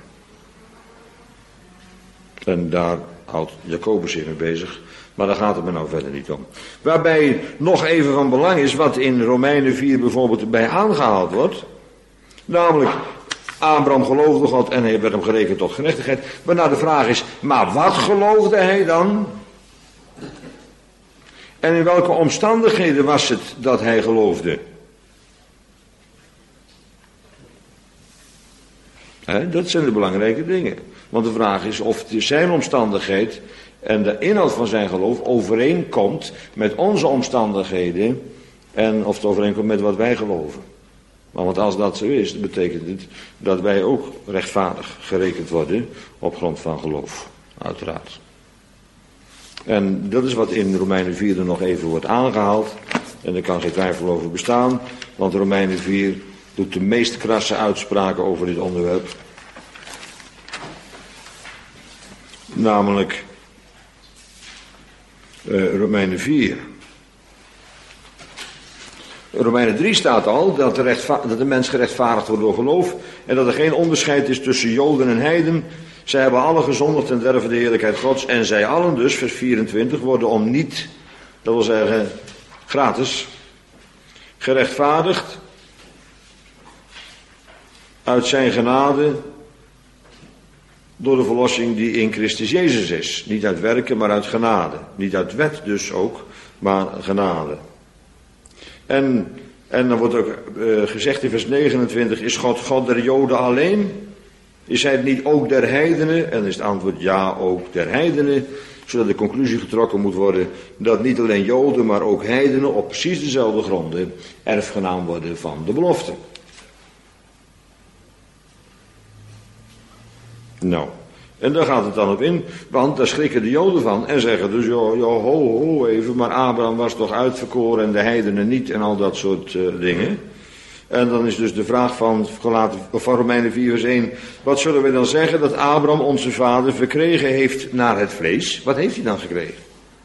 En daar houdt Jacobus zich mee bezig, maar daar gaat het me nou verder niet om. Waarbij nog even van belang is wat in Romeinen vier bijvoorbeeld bij aangehaald wordt. Namelijk, Abraham geloofde God en hij werd hem gerekend tot gerechtigheid. Waarna de vraag is, maar wat geloofde hij dan? En in welke omstandigheden was het dat hij geloofde? He, dat zijn de belangrijke dingen. Want de vraag is of zijn omstandigheid en de inhoud van zijn geloof overeenkomt met onze omstandigheden en of het overeenkomt met wat wij geloven. Maar want als dat zo is, dan betekent het dat wij ook rechtvaardig gerekend worden op grond van geloof, uiteraard. En dat is wat in Romeinen vier er nog even wordt aangehaald. En daar kan geen twijfel over bestaan, want Romeinen vier doet de meest krasse uitspraken over dit onderwerp. Namelijk uh, Romeinen vier. Romeinen drie staat al dat de, rechtva- dat de mens gerechtvaardigd wordt door geloof en dat er geen onderscheid is tussen Joden en heiden. Zij hebben alle gezondigd ten derve de heerlijkheid Gods en zij allen dus, vers vierentwintig, worden om niet, dat wil zeggen gratis, gerechtvaardigd uit zijn genade door de verlossing die in Christus Jezus is. Niet uit werken, maar uit genade. Niet uit wet dus ook, maar genade. En, en dan wordt ook uh, gezegd in vers negenentwintig, is God God der Joden alleen? Is hij het niet ook der heidenen? En dan is het antwoord ja, ook der heidenen. Zodat de conclusie getrokken moet worden dat niet alleen Joden, maar ook heidenen op precies dezelfde gronden erfgenaam worden van de belofte. Nou, en daar gaat het dan op in, want daar schrikken de Joden van en zeggen dus, joh, joh, ho, ho, even, maar Abraham was toch uitverkoren en de heidenen niet en al dat soort uh, dingen. En dan is dus de vraag van, van Romeinen vier vers één, wat zullen we dan zeggen dat Abraham onze vader verkregen heeft naar het vlees? Wat heeft hij dan gekregen?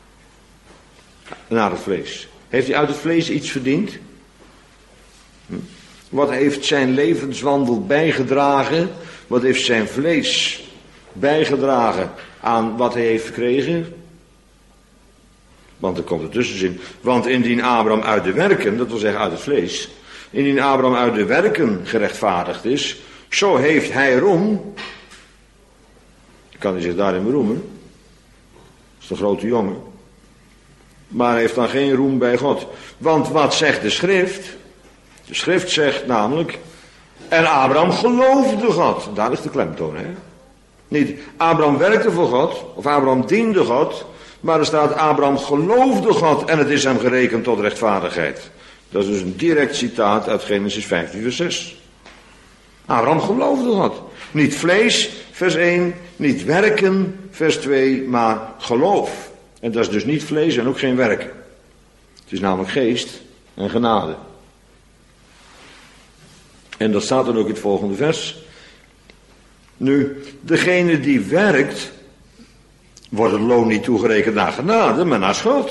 Naar het vlees. Heeft hij uit het vlees iets verdiend? Hm? Wat heeft zijn levenswandel bijgedragen? Wat heeft zijn vlees bijgedragen aan wat hij heeft gekregen? Want er komt er tussenzin. Want indien Abraham uit de werken, dat wil zeggen uit het vlees, indien Abraham uit de werken gerechtvaardigd is, zo heeft hij roem. Kan hij zich daarin beroemen? Dat is de grote jongen. Maar hij heeft dan geen roem bij God. Want wat zegt de schrift? De schrift zegt namelijk, en Abraham geloofde God. Daar is de klemtoon, hè? Niet Abraham werkte voor God, of Abraham diende God, maar er staat Abraham geloofde God en het is hem gerekend tot rechtvaardigheid. Dat is dus een direct citaat uit Genesis vijftien vers zes. Abraham geloofde God. Niet vlees, vers één, niet werken, vers twee, maar geloof. En dat is dus niet vlees en ook geen werken. Het is namelijk geest en genade. En dat staat dan ook in het volgende vers. Nu, degene die werkt, wordt het loon niet toegerekend naar genade, maar naar schuld.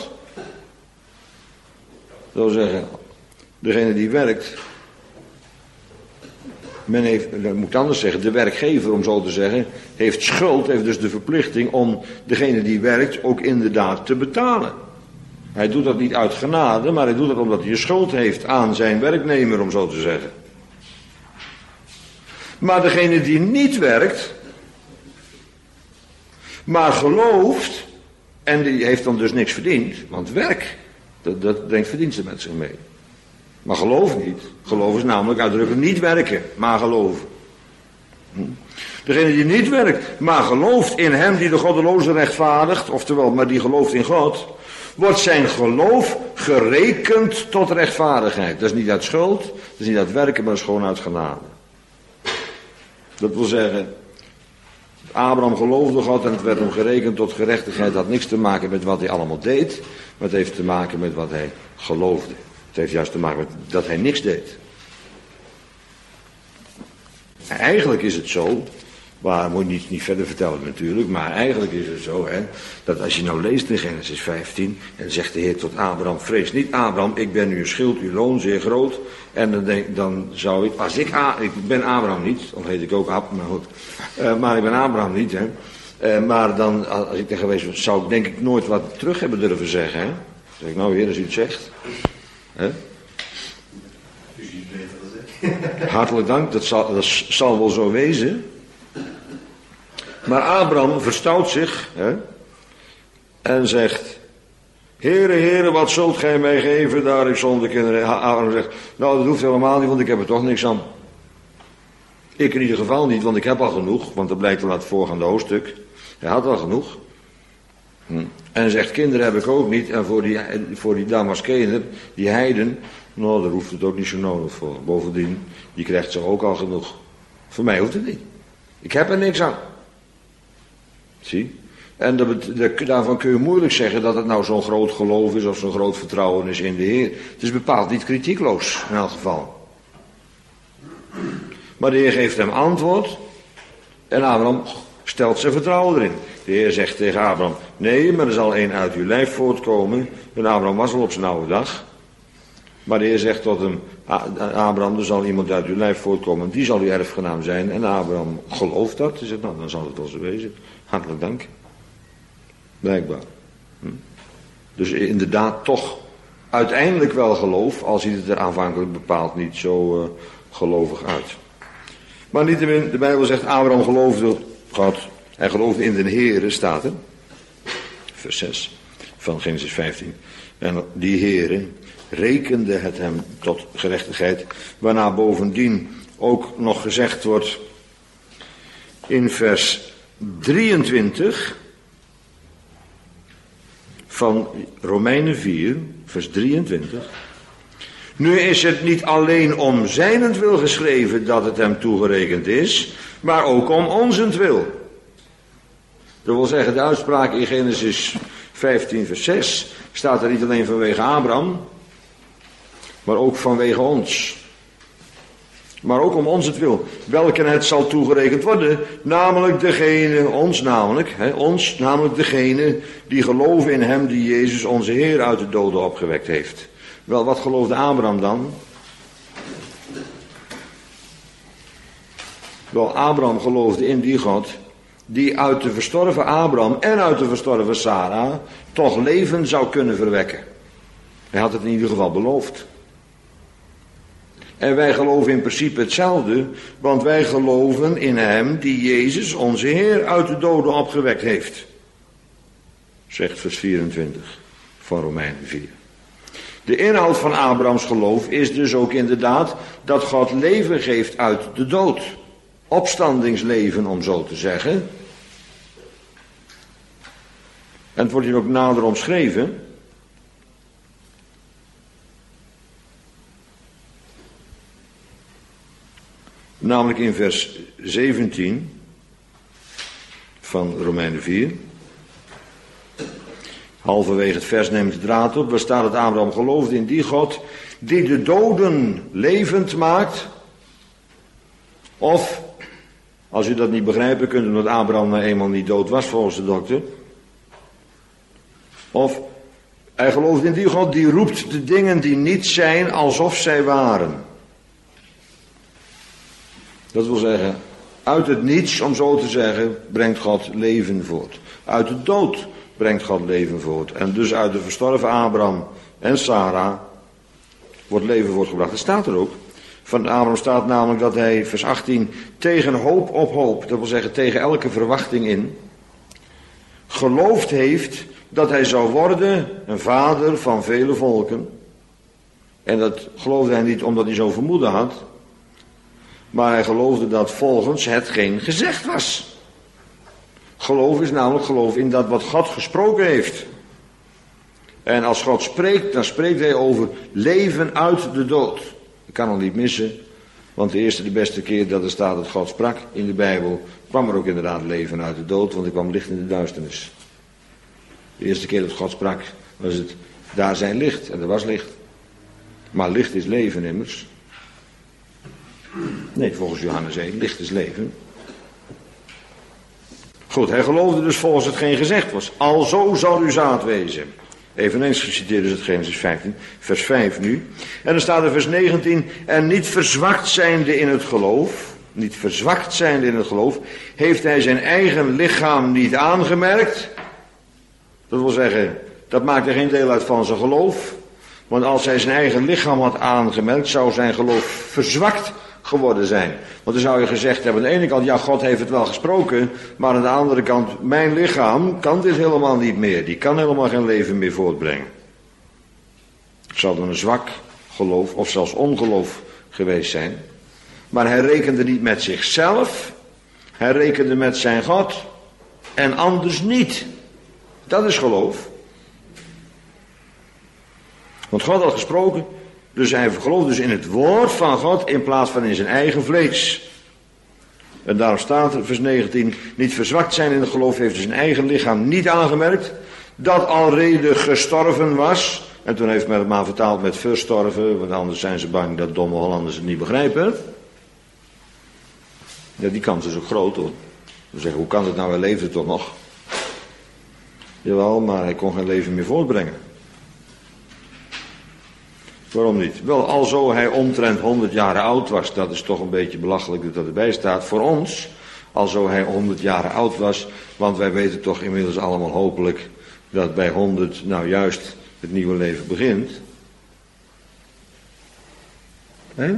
Dat wil zeggen, degene die werkt, men heeft, dat moet ik anders zeggen, de werkgever, om zo te zeggen, heeft schuld, heeft dus de verplichting om degene die werkt ook inderdaad te betalen. Hij doet dat niet uit genade, maar hij doet dat omdat hij een schuld heeft aan zijn werknemer, om zo te zeggen. Maar degene die niet werkt, maar gelooft, en die heeft dan dus niks verdiend, want werk, dat, dat brengt verdiensten met zich mee. Maar geloof niet. Geloof is namelijk uitdrukkelijk niet werken, maar geloven. Hm? Degene die niet werkt, maar gelooft in hem die de goddeloze rechtvaardigt, oftewel, maar die gelooft in God, wordt zijn geloof gerekend tot rechtvaardigheid. Dat is niet uit schuld, dat is niet uit werken, maar dat is gewoon uit genade. Dat wil zeggen, Abraham geloofde God en het werd hem gerekend tot gerechtigheid. Het had niks te maken met wat hij allemaal deed, maar het heeft te maken met wat hij geloofde. Het heeft juist te maken met dat hij niks deed. Eigenlijk is het zo, maar moet je niet, niet verder vertellen natuurlijk, maar eigenlijk is het zo, hè, dat als je nou leest in Genesis vijftien, en zegt de Heer tot Abraham, vrees niet Abraham, ik ben uw schild, uw loon zeer groot, en dan, denk, dan zou ik, als ik, ik ben Abraham niet, of heet ik ook Ab, maar goed, uh, maar ik ben Abraham niet, hè, uh, maar dan, als ik er geweest was, zou ik denk ik nooit wat terug hebben durven zeggen, hè. Dan zeg ik, nou Heer, als u het zegt, hè. Hartelijk dank, dat zal, dat zal wel zo wezen. Maar Abraham verstout zich, hè, en zegt, Heere, Heere, wat zult gij mij geven daar ik zonder kinderen? Abraham zegt, nou dat hoeft helemaal niet, want ik heb er toch niks aan. Ik in ieder geval niet, want ik heb al genoeg, want dat blijkt al uit het voorgaande hoofdstuk. Hij had al genoeg. Hm. En zegt, kinderen heb ik ook niet, en voor die, voor die Damaskener, die heiden, nou daar hoeft het ook niet zo nodig voor. Bovendien, die krijgt ze ook al genoeg. Voor mij hoeft het niet. Ik heb er niks aan. Zie? En dat, dat, daarvan kun je moeilijk zeggen dat het nou zo'n groot geloof is of zo'n groot vertrouwen is in de Heer. Het is bepaald niet kritiekloos in elk geval. Maar de Heer geeft hem antwoord en Abraham stelt zijn vertrouwen erin. De Heer zegt tegen Abraham, nee, maar er zal een uit uw lijf voortkomen. En Abraham was al op zijn oude dag. Maar de Heer zegt tot hem, Abraham, er zal iemand uit uw lijf voortkomen, die zal uw erfgenaam zijn. En Abraham gelooft dat. Hij zegt, nou, dan zal het wel zo wezen. Hartelijk dank. Blijkbaar. Hm. Dus inderdaad toch uiteindelijk wel geloof, al ziet het er aanvankelijk bepaald niet zo uh, gelovig uit. Maar niettemin, de Bijbel zegt, Abraham geloofde God. Hij geloofde in de Heere, staat er. Vers zes van Genesis vijftien. En die Heere rekende het hem tot gerechtigheid, waarna bovendien ook nog gezegd wordt in vers drieëntwintig van Romeinen vier, vers drieëntwintig. Nu is het niet alleen om zijnentwil geschreven dat het hem toegerekend is, maar ook om onzentwil. Dat wil zeggen, de uitspraak in Genesis vijftien vers zes staat er niet alleen vanwege Abraham, maar ook vanwege ons. Maar ook om ons het wil. Welke het zal toegerekend worden, namelijk degene, ons namelijk, hè, ons namelijk degene die geloven in hem die Jezus onze Heer uit de doden opgewekt heeft. Wel, wat geloofde Abraham dan? Wel, Abraham geloofde in die God die uit de verstorven Abraham en uit de verstorven Sarah toch leven zou kunnen verwekken. Hij had het in ieder geval beloofd. En wij geloven in principe hetzelfde, want wij geloven in hem die Jezus onze Heer uit de doden opgewekt heeft. Zegt vers vierentwintig van Romeinen vier. De inhoud van Abrahams geloof is dus ook inderdaad dat God leven geeft uit de dood. Opstandingsleven, om zo te zeggen. En het wordt hier ook nader omschreven. Namelijk in vers zeventien van Romeinen vier. Halverwege het vers neemt de draad op. Waar staat het? Abraham geloofde in die God die de doden levend maakt Of, als u dat niet begrijpen kunt, omdat Abraham nou eenmaal niet dood was volgens de dokter. Of, hij gelooft in die God die roept de dingen die niet zijn alsof zij waren. Dat wil zeggen, uit het niets, om zo te zeggen, brengt God leven voort. Uit de dood brengt God leven voort. En dus uit de verstorven Abraham en Sarah wordt leven voortgebracht. Dat staat er ook. Van Abraham staat namelijk dat hij, vers achttien, tegen hoop op hoop, dat wil zeggen tegen elke verwachting in, geloofd heeft dat hij zou worden een vader van vele volken. En dat geloofde hij niet omdat hij zo'n vermoeden had, maar hij geloofde dat volgens hetgeen gezegd was. Geloof is namelijk geloof in dat wat God gesproken heeft. En als God spreekt, dan spreekt hij over leven uit de dood. Dat kan al niet missen, want de eerste de beste keer dat er staat dat God sprak in de Bijbel, kwam er ook inderdaad leven uit de dood, want er kwam licht in de duisternis. De eerste keer dat God sprak, was het, daar zijn licht, en er was licht. Maar licht is leven immers. Nee, volgens Johannes één, licht is leven. Goed, hij geloofde dus volgens hetgeen gezegd was. Alzo zal uw zaad wezen. Eveneens geciteerd is het Genesis vijftien, vers vijf nu. En dan staat er vers negentien, en niet verzwakt zijnde in het geloof, niet verzwakt zijnde in het geloof, heeft hij zijn eigen lichaam niet aangemerkt. Dat wil zeggen, dat maakte geen deel uit van zijn geloof. Want als hij zijn eigen lichaam had aangemerkt, zou zijn geloof verzwakt geworden zijn. Want dan zou je gezegd hebben, aan de ene kant, ja, God heeft het wel gesproken, maar aan de andere kant, mijn lichaam kan dit helemaal niet meer. Die kan helemaal geen leven meer voortbrengen. Het zou dan een zwak geloof of zelfs ongeloof geweest zijn. Maar hij rekende niet met zichzelf, hij rekende met zijn God en anders niet. Dat is geloof. Want God had gesproken, dus hij geloofde dus in het woord van God in plaats van in zijn eigen vlees. En daarom staat er, vers negentien, niet verzwakt zijn in het geloof, heeft dus zijn eigen lichaam niet aangemerkt, dat alrede gestorven was. En toen heeft men het maar vertaald met verstorven, want anders zijn ze bang dat domme Hollanders het niet begrijpen. Ja, die kans is ook groot hoor. We zeggen, hoe kan het nou, hij leefde toch nog? Jawel, maar hij kon geen leven meer voortbrengen. Waarom niet? Wel, alzo hij omtrent honderd jaren oud was, dat is toch een beetje belachelijk dat dat erbij staat, voor ons, alzo hij honderd jaren oud was, want wij weten toch inmiddels allemaal hopelijk dat bij honderd nou juist het nieuwe leven begint. Hè?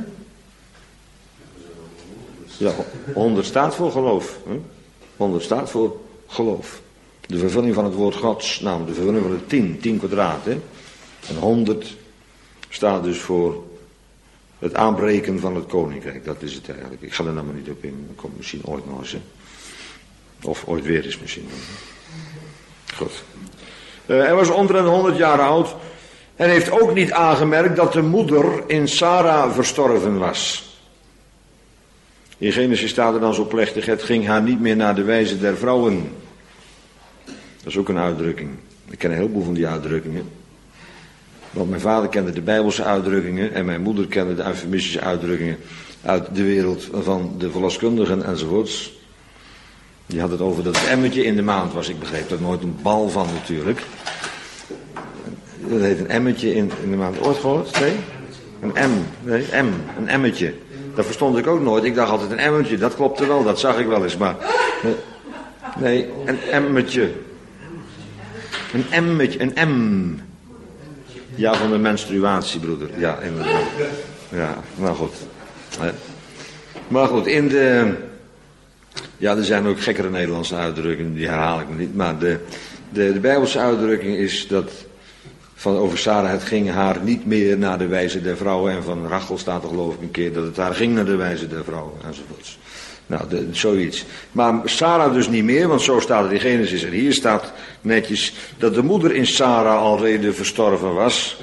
Ja, honderd staat voor geloof. Hè? honderd staat voor geloof. De vervulling van het woord Gods, namelijk de vervulling van het tien, tien kwadraat. Hè? En honderd staat dus voor het aanbreken van het koninkrijk. Dat is het eigenlijk. Ik ga er nou maar niet op in. Dat komt misschien ooit nog eens. Hè? Of ooit weer eens misschien. Goed. Uh, hij was omtrent honderd jaar oud. En heeft ook niet aangemerkt dat de moeder in Sarah verstorven was. In Genesis staat er dan zo plechtig, het ging haar niet meer naar de wijze der vrouwen. Dat is ook een uitdrukking. Ik ken een heleboel van die uitdrukkingen. Want mijn vader kende de Bijbelse uitdrukkingen en mijn moeder kende de eufemistische uitdrukkingen uit de wereld van de verloskundigen enzovoorts. Die had het over dat het emmertje in de maand was. Ik begreep dat nooit, een bal van natuurlijk. Dat heet een emmertje in, in de maand. Ooit gehoord? Nee? Een M. Nee, M. Een emmertje. Dat verstond ik ook nooit. Ik dacht altijd een emmertje. Dat klopte wel, dat zag ik wel eens. Maar nee, een emmertje. Een emmetje, een M. Ja, van de menstruatie, broeder. Ja, inderdaad. Ja, maar goed. Maar goed, in de... Ja, er zijn ook gekkere Nederlandse uitdrukkingen, die herhaal ik niet. Maar de, de, de Bijbelse uitdrukking is dat van over Sarah, het ging haar niet meer naar de wijze der vrouwen. En van Rachel staat er geloof ik een keer dat het haar ging naar de wijze der vrouwen enzovoorts. Nou, de, zoiets. Maar Sarah dus niet meer, want zo staat het in Genesis. En hier staat netjes dat de moeder in Sarah alrede verstorven was.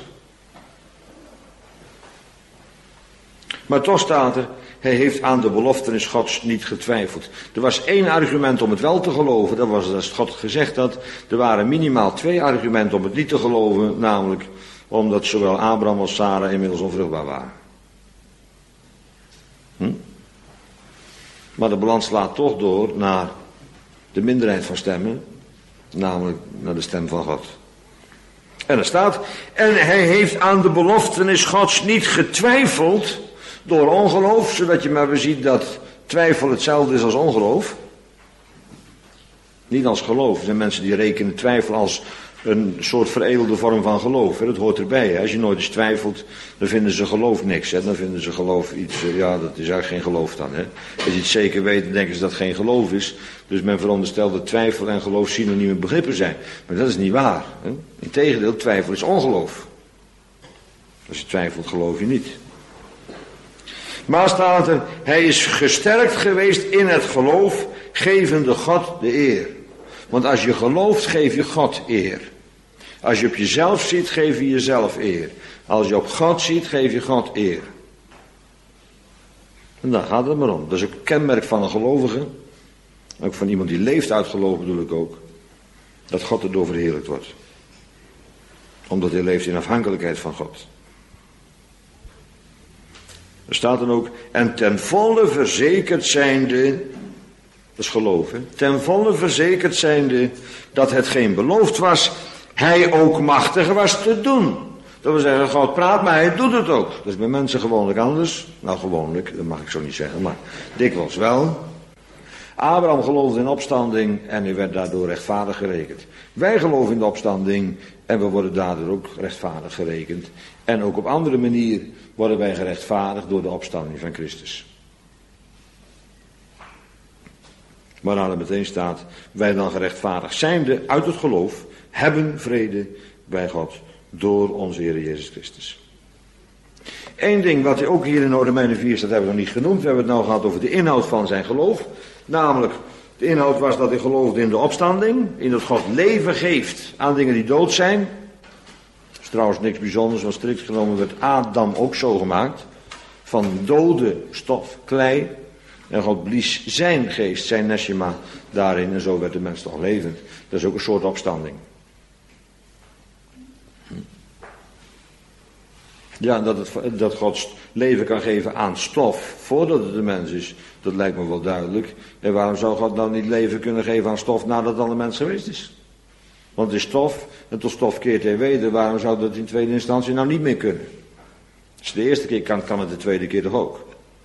Maar toch staat er, hij heeft aan de beloftenis Gods niet getwijfeld. Er was één argument om het wel te geloven, dat was dat God gezegd had. Er waren minimaal twee argumenten om het niet te geloven, namelijk omdat zowel Abraham als Sarah inmiddels onvruchtbaar waren. Hm? Maar de balans slaat toch door naar de minderheid van stemmen, namelijk naar de stem van God. En er staat, en hij heeft aan de beloftenis Gods niet getwijfeld door ongeloof, zodat je maar weer ziet dat twijfel hetzelfde is als ongeloof. Niet als geloof. Er zijn mensen die rekenen twijfel als een soort veredelde vorm van geloof. Dat hoort erbij. Als je nooit eens twijfelt, dan vinden ze geloof niks. Dan vinden ze geloof iets, ja, dat is eigenlijk geen geloof dan. Als je het zeker weet, dan denken ze dat het geen geloof is. Dus men veronderstelt dat twijfel en geloof synonieme begrippen zijn. Maar dat is niet waar. Integendeel, twijfel is ongeloof. Als je twijfelt, geloof je niet. Maar staat er, hij is gesterkt geweest in het geloof, gevende God de eer. Want als je gelooft, geef je God eer. Als je op jezelf ziet, geef je jezelf eer. Als je op God ziet, geef je God eer. En daar gaat het maar om. Dat is ook een kenmerk van een gelovige. Ook van iemand die leeft uit geloof bedoel ik ook. Dat God erdoor verheerlijkt wordt. Omdat hij leeft in afhankelijkheid van God. Er staat dan ook, en ten volle verzekerd zijnde, dat is geloof, hè? Ten volle verzekerd zijnde dat hetgeen beloofd was, hij ook machtig was te doen. Dat wil zeggen, God praat, maar hij doet het ook. Dat is bij mensen gewoonlijk anders. Nou, gewoonlijk, dat mag ik zo niet zeggen, maar dikwijls wel. Abraham geloofde in opstanding en hij werd daardoor rechtvaardig gerekend. Wij geloven in de opstanding en we worden daardoor ook rechtvaardig gerekend. En ook op andere manier worden wij gerechtvaardigd door de opstanding van Christus. Waarna er meteen staat, wij dan gerechtvaardigd zijnde uit het geloof, hebben vrede bij God door onze Heer Jezus Christus. Eén ding wat ook hier in Romeinen vier staat, hebben we nog niet genoemd. We hebben het nou gehad over de inhoud van zijn geloof. Namelijk, de inhoud was dat hij geloofde in de opstanding, in dat God leven geeft aan dingen die dood zijn. Dat is trouwens niks bijzonders, want strikt genomen werd Adam ook zo gemaakt. Van dode stof, klei. En God blies zijn geest, zijn neshima daarin en zo werd de mens toch levend. Dat is ook een soort opstanding. Ja, dat, het, dat God leven kan geven aan stof voordat het de mens is, dat lijkt me wel duidelijk. En waarom zou God nou niet leven kunnen geven aan stof nadat het al de mens geweest is? Want het is stof en tot stof keert hij weder. Waarom zou dat in tweede instantie nou niet meer kunnen? Als het de eerste keer kan, kan het de tweede keer toch ook?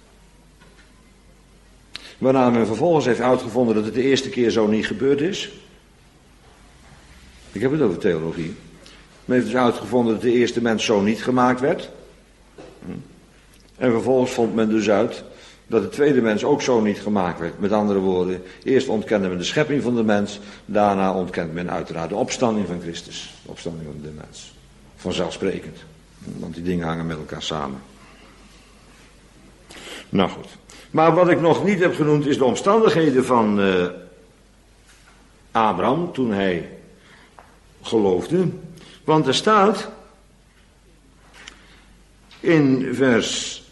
Waarna men vervolgens heeft uitgevonden dat het de eerste keer zo niet gebeurd is. Ik heb het over theologie. Men heeft dus uitgevonden dat de eerste mens zo niet gemaakt werd. En vervolgens vond men dus uit dat de tweede mens ook zo niet gemaakt werd. Met andere woorden, eerst ontkende men de schepping van de mens. Daarna ontkent men uiteraard de opstanding van Christus. De opstanding van de mens. Vanzelfsprekend. Want die dingen hangen met elkaar samen. Nou goed. Maar wat ik nog niet heb genoemd is de omstandigheden van uh, Abraham toen hij geloofde. Want er staat in vers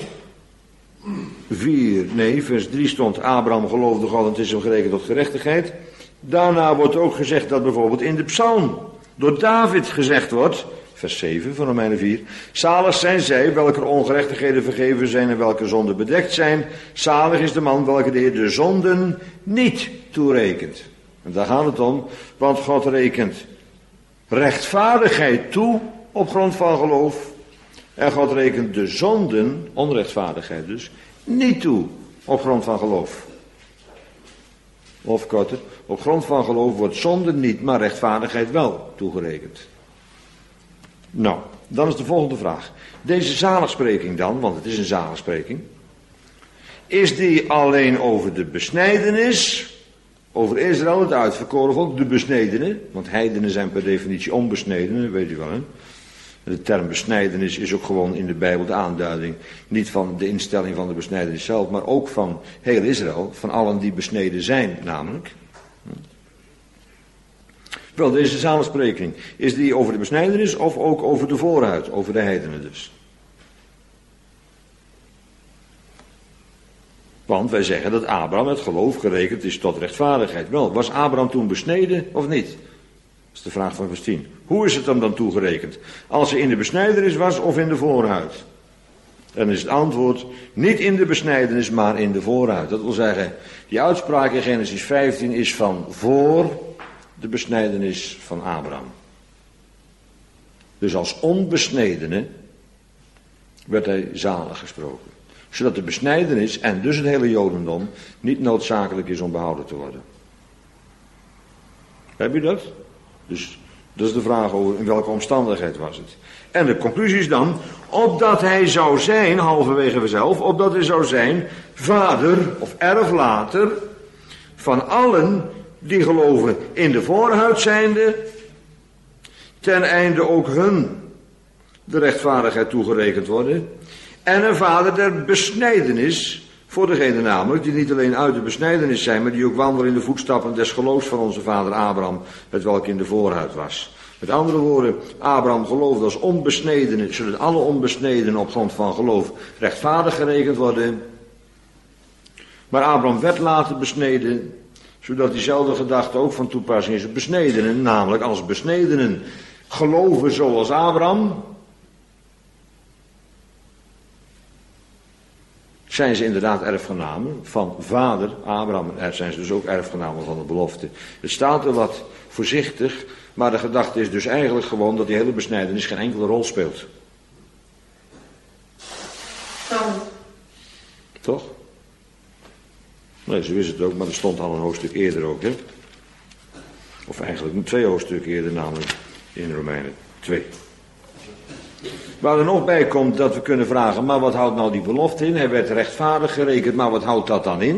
vier, nee, vers drie stond Abraham geloofde God en het is hem gerekend tot gerechtigheid. Daarna wordt ook gezegd dat bijvoorbeeld in de psalm door David gezegd wordt, vers zeven van Romeinen vier, zalig zijn zij welke ongerechtigheden vergeven zijn en welke zonden bedekt zijn. Zalig is de man welke de Heer de zonden niet toerekent. En daar gaat het om, want God rekent rechtvaardigheid toe op grond van geloof. En God rekent de zonden, onrechtvaardigheid dus, niet toe op grond van geloof. Of korter, op grond van geloof wordt zonde niet, maar rechtvaardigheid wel toegerekend. Nou, dan is de volgende vraag. Deze zaligspreking dan, want het is een zaligspreking, is die alleen over de besnijdenis, over Israël, het uitverkoren volk, de besnedenen, want heidenen zijn per definitie onbesnedenen, weet u wel, hè? De term besnijdenis is ook gewoon in de Bijbel de aanduiding, niet van de instelling van de besnijdenis zelf, maar ook van heel Israël, van allen die besneden zijn namelijk. Wel, deze zaligspreking, is die over de besnijdenis of ook over de voorhuid, over de heidenen dus? Want wij zeggen dat Abraham het geloof gerekend is tot rechtvaardigheid. Wel, was Abraham toen besneden of niet? Dat is de vraag van vers tien. Hoe is het hem dan toegerekend? Als hij in de besnijdenis was of in de voorhuid? En is het antwoord niet in de besnijdenis, maar in de vooruit. Dat wil zeggen, die uitspraak in Genesis vijftien is van voor de besnijdenis van Abraham. Dus als onbesnedene werd hij zalig gesproken. Zodat de besnijdenis en dus het hele Jodendom niet noodzakelijk is om behouden te worden. Heb je dat? Dus dat is de vraag over in welke omstandigheid was het. En de conclusie is dan, opdat hij zou zijn, halverwege we zelf, opdat hij zou zijn vader of erflater van allen die geloven in de voorhuid zijnde, ten einde ook hun de rechtvaardigheid toegerekend worden, en een vader der besnijdenis, voor degene namelijk die niet alleen uit de besnijdenis zijn, maar die ook wandelen in de voetstappen des geloofs van onze vader Abraham, het welk in de voorhuid was. Met andere woorden, Abraham geloofde als onbesnedenen, zodat alle onbesnedenen op grond van geloof rechtvaardig gerekend worden. Maar Abraham werd later besneden, zodat diezelfde gedachte ook van toepassing is op besnedenen, namelijk als besnedenen geloven zoals Abraham, zijn ze inderdaad erfgenamen van vader Abraham. En zijn ze dus ook erfgenamen van de belofte. Het staat er wat voorzichtig, maar de gedachte is dus eigenlijk gewoon dat die hele besnijdenis geen enkele rol speelt. Toch? Nee, zo is het ook, maar er stond al een hoofdstuk eerder ook, hè? Of eigenlijk twee hoofdstukken eerder, namelijk in Romeinen twee. Waar er nog bij komt dat we kunnen vragen, maar wat houdt nou die belofte in? Hij werd rechtvaardig gerekend, maar wat houdt dat dan in?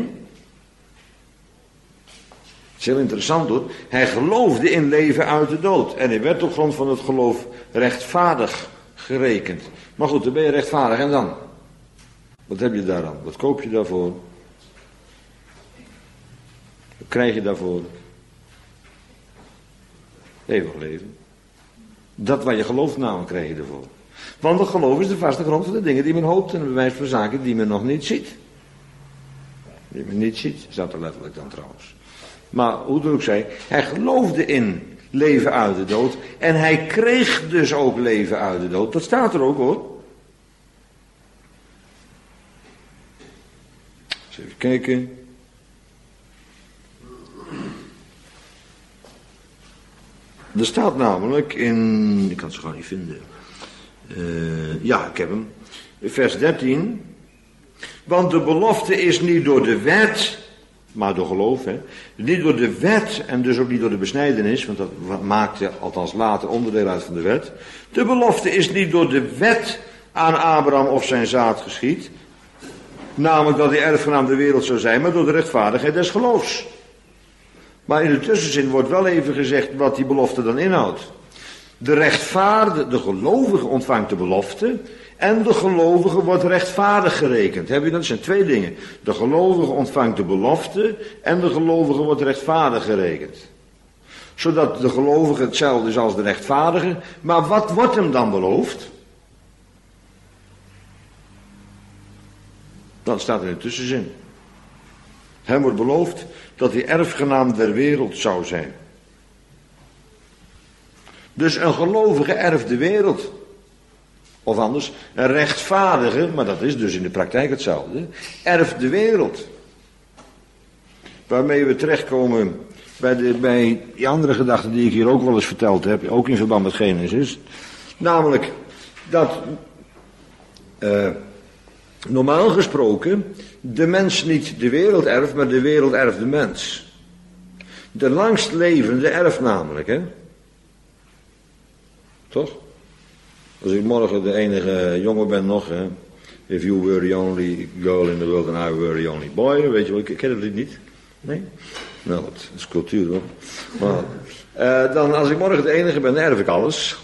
Het is heel interessant hoor. Hij geloofde in leven uit de dood. En hij werd op grond van het geloof rechtvaardig gerekend. Maar goed, dan ben je rechtvaardig en dan? Wat heb je daar aan? Wat koop je daarvoor? Wat krijg je daarvoor? Eeuwig leven. Dat wat je gelooft namelijk krijg je ervoor. Want het geloof is de vaste grond van de dingen die men hoopt en het bewijs van zaken die men nog niet ziet. Die men niet ziet, staat er letterlijk dan trouwens. Maar hoe het ook zij, hij geloofde in leven uit de dood en hij kreeg dus ook leven uit de dood. Dat staat er ook hoor. Eens even kijken. Er staat namelijk in, ik kan het zo gewoon niet vinden. Uh, ja, ik heb hem. Vers dertien. Want de belofte is niet door de wet, maar door geloof. Hè? Niet door de wet en dus ook niet door de besnijdenis, want dat maakte althans later onderdeel uit van de wet. De belofte is niet door de wet aan Abraham of zijn zaad geschied, namelijk dat hij erfgenaam de wereld zou zijn, maar door de rechtvaardigheid des geloofs. Maar in de tussenzin wordt wel even gezegd wat die belofte dan inhoudt. De rechtvaardige, de gelovige ontvangt de belofte en de gelovige wordt rechtvaardig gerekend. Heb je dat? Dat zijn twee dingen. De gelovige ontvangt de belofte en de gelovige wordt rechtvaardig gerekend. Zodat de gelovige hetzelfde is als de rechtvaardige. Maar wat wordt hem dan beloofd? Dat staat in de tussenzin. Hem wordt beloofd dat hij erfgenaam der wereld zou zijn. Dus een gelovige erft de wereld. Of anders, een rechtvaardige, maar dat is dus in de praktijk hetzelfde, erft de wereld. Waarmee we terechtkomen bij, de, bij die andere gedachten die ik hier ook wel eens verteld heb, ook in verband met Genesis. Namelijk dat uh, normaal gesproken de mens niet de wereld erft, maar de wereld erft de mens. De langstlevende erft namelijk, hè. Toch? Als ik morgen de enige jongen ben nog, hè. If you were the only girl in the world and I were the only boy. Weet je wel, ik ken het lied niet. Nee? Nou, dat is cultuur hoor. Maar, uh, dan als ik morgen de enige ben, erf ik alles.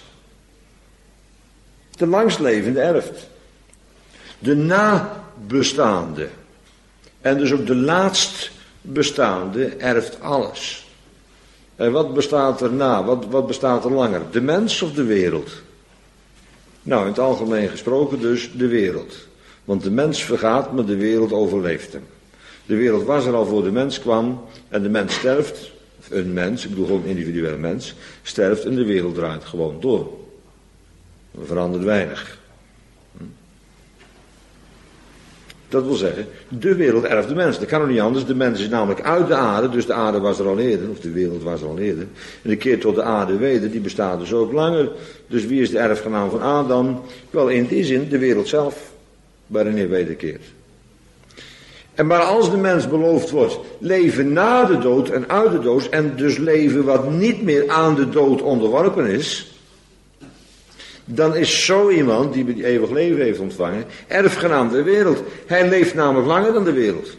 De langstlevende erft. De nabestaande. En dus ook de laatst bestaande erft alles. En wat bestaat er na? Wat, wat bestaat er langer? De mens of de wereld? Nou, in het algemeen gesproken dus de wereld. Want de mens vergaat, maar de wereld overleeft hem. De wereld was er al voor de mens kwam en de mens sterft. Of een mens, ik bedoel gewoon een individueel mens, sterft en de wereld draait gewoon door. Er verandert weinig. Dat wil zeggen, de wereld erft de mens. Dat kan nog niet anders. De mens is namelijk uit de aarde, dus de aarde was er al eerder, of de wereld was er al eerder. En de keer tot de aarde weder, die bestaat dus ook langer. Dus wie is de erfgenaam van Adam? Wel, in die zin de wereld zelf, waarin hij wederkeert. En maar als de mens beloofd wordt, leven na de dood en uit de dood, en dus leven wat niet meer aan de dood onderworpen is, dan is zo iemand die het eeuwig leven heeft ontvangen, erfgenaam der wereld. Hij leeft namelijk langer dan de wereld.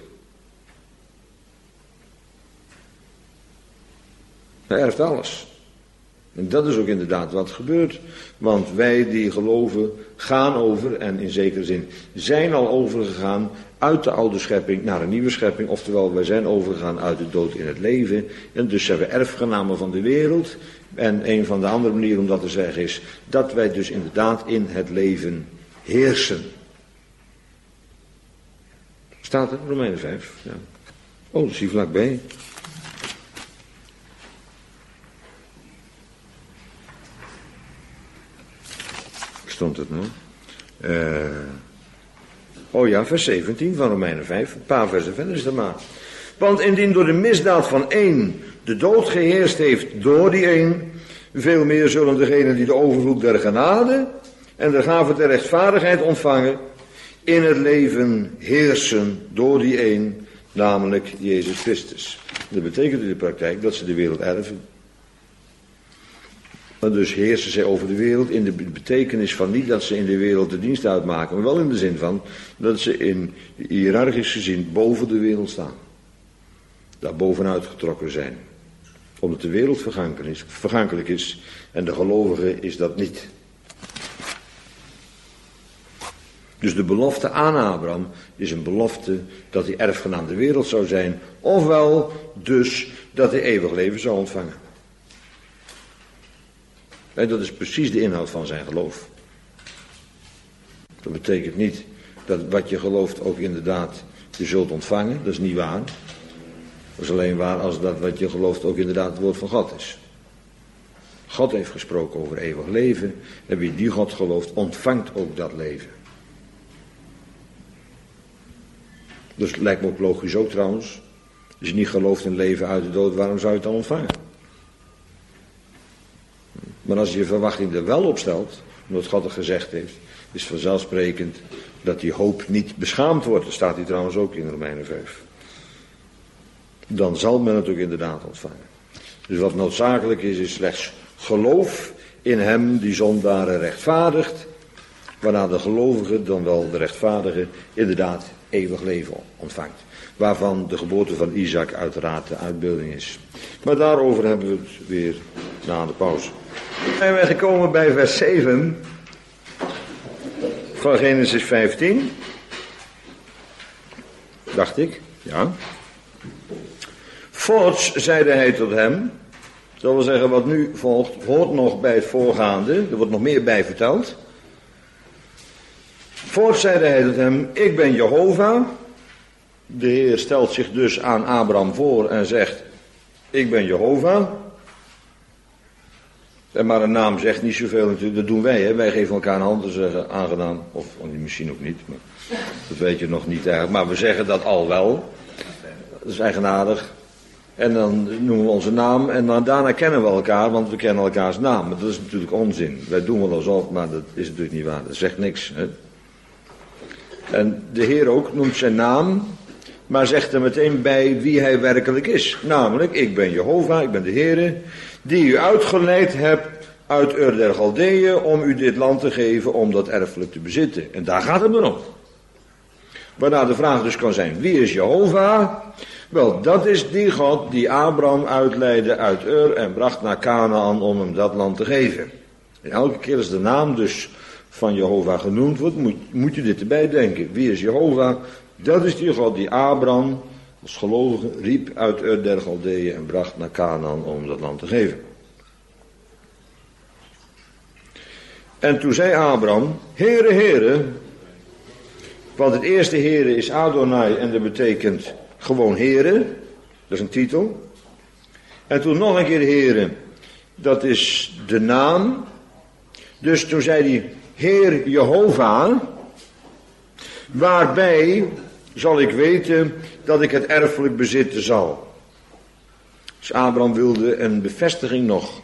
Hij erft alles. En dat is ook inderdaad wat gebeurt. Want wij die geloven gaan over, en in zekere zin zijn al overgegaan uit de oude schepping naar een nieuwe schepping. Oftewel, wij zijn overgegaan uit de dood in het leven. En dus zijn we erfgenamen van de wereld. En een van de andere manieren om dat te zeggen is dat wij dus inderdaad in het leven heersen. Staat er, Romeinen vijf. Ja. Oh, dat is hier vlakbij. Stond het nou? Uh, oh ja, vers zeventien van Romeinen vijf. Een paar versen verder is dat maar. Want indien door de misdaad van één de dood geheerst heeft door die één, veel meer zullen degenen die de overvloed der genade en de gave der rechtvaardigheid ontvangen, in het leven heersen door die één, namelijk Jezus Christus. Dat betekent in de praktijk dat ze de wereld erven. Maar dus heersen zij over de wereld in de betekenis van niet dat ze in de wereld de dienst uitmaken, maar wel in de zin van dat ze in hiërarchisch gezien boven de wereld staan. Daar bovenuit getrokken zijn. Omdat de wereld vergankelijk is, vergankelijk is en de gelovige is dat niet. Dus de belofte aan Abraham is een belofte dat hij erfgenaam de wereld zou zijn, ofwel dus dat hij eeuwig leven zou ontvangen. En dat is precies de inhoud van zijn geloof. Dat betekent niet dat wat je gelooft ook inderdaad je zult ontvangen, dat is niet waar. Dat is alleen waar als dat wat je gelooft ook inderdaad het woord van God is. God heeft gesproken over eeuwig leven en wie die God gelooft ontvangt ook dat leven. Dus het lijkt me ook logisch ook trouwens. Als je niet gelooft in leven uit de dood, waarom zou je het dan ontvangen? Maar als je je verwachting er wel op stelt, omdat God het gezegd heeft, is vanzelfsprekend dat die hoop niet beschaamd wordt. Dat staat hier trouwens ook in Romeinen vijf. Dan zal men het ook inderdaad ontvangen. Dus wat noodzakelijk is, is slechts geloof in hem die zondaren rechtvaardigt, waarna de gelovige, dan wel de rechtvaardige, inderdaad eeuwig leven ontvangt. Waarvan de geboorte van Isaac uiteraard de uitbeelding is. Maar daarover hebben we het weer na de pauze. Zijn wij gekomen bij vers zeven van Genesis vijftien. Dacht ik, ja. Voorts zeide hij tot hem, dat wil zeggen wat nu volgt, hoort nog bij het voorgaande, er wordt nog meer bij verteld. Voorts zeide hij tot hem, ik ben Jehovah. De Heer stelt zich dus aan Abraham voor en zegt, ik ben Jehovah. En maar een naam zegt niet zoveel natuurlijk, dat doen wij, hè? Wij geven elkaar een hand te zeggen, aangenaam, of misschien ook niet, maar dat weet je nog niet eigenlijk. Maar we zeggen dat al wel, dat is eigenaardig. En dan noemen we onze naam en dan, daarna kennen we elkaar, want we kennen elkaars naam. Maar dat is natuurlijk onzin. Wij doen wel alsof, maar dat is natuurlijk niet waar. Dat zegt niks. Hè? En de Heer ook noemt zijn naam, maar zegt er meteen bij wie hij werkelijk is. Namelijk, ik ben Jehovah, ik ben de Heere, die u uitgeleid hebt uit Ur der Galdeeën om u dit land te geven om dat erfelijk te bezitten. En daar gaat het maar om. Waarna de vraag dus kan zijn, wie is Jehovah? Wel, dat is die God die Abraham uitleidde uit Ur en bracht naar Kanaan om hem dat land te geven. En elke keer als de naam dus van Jehovah genoemd wordt, moet, moet je dit erbij denken. Wie is Jehovah? Dat is die God die Abraham als gelovige riep uit Ur der Galdeeën en bracht naar Kanaan om dat land te geven. En toen zei Abraham, Heere, Heere, want het eerste Heere is Adonai en dat betekent gewoon Heere, dat is een titel. En toen nog een keer Heere, dat is de naam. Dus toen zei hij, Heer Jehovah, Waarbij zal ik weten dat ik het erfelijk bezitten zal. Dus Abraham wilde een bevestiging nog.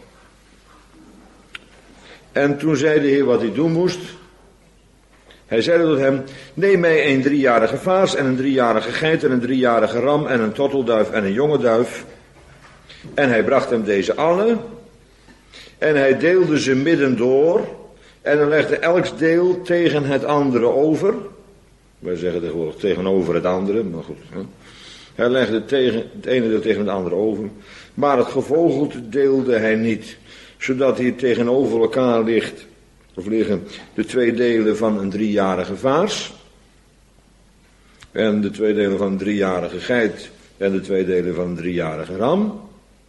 En toen zei de Heer wat hij doen moest. Hij zei tot hem, neem mij een driejarige vaas en een driejarige geit en een driejarige ram en een tortelduif en een jonge duif. En hij bracht hem deze allen. En hij deelde ze midden door. En hij legde elk deel tegen het andere over. Wij zeggen tegenwoordig tegenover het andere, maar goed. Hè? Hij legde tegen, het ene deel tegen het andere over. Maar het gevogelte deelde hij niet. Zodat hier tegenover elkaar ligt, of liggen de twee delen van een driejarige vaas. En de twee delen van een driejarige geit. En de twee delen van een driejarige ram.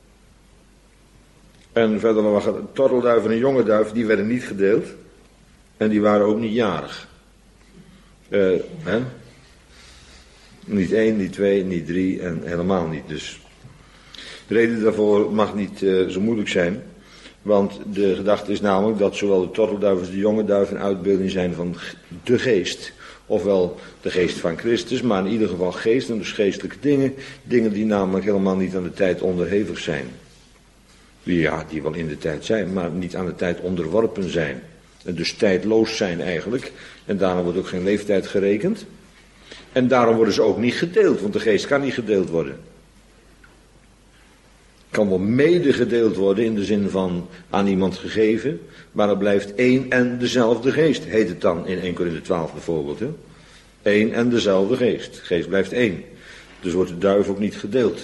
En verder lag een tortelduif en een jonge duif, die werden niet gedeeld. En die waren ook niet jarig. Uh, hè? Niet één, niet twee, niet drie en helemaal niet. Dus de reden daarvoor mag niet uh, zo moeilijk zijn. Want de gedachte is namelijk dat zowel de tortelduif als de jonge duif een uitbeelding zijn van de geest. Ofwel de geest van Christus, maar in ieder geval geest en dus geestelijke dingen. Dingen die namelijk helemaal niet aan de tijd onderhevig zijn. Ja, die wel in de tijd zijn, maar niet aan de tijd onderworpen zijn. En dus tijdloos zijn eigenlijk. En daarom wordt ook geen leeftijd gerekend. En daarom worden ze ook niet gedeeld, want de geest kan niet gedeeld worden. Kan wel mede gedeeld worden in de zin van aan iemand gegeven, maar er blijft één en dezelfde geest, heet het dan in Eerste Korinthe twaalf bijvoorbeeld. Hè? Eén en dezelfde geest. De geest blijft één. Dus wordt de duif ook niet gedeeld.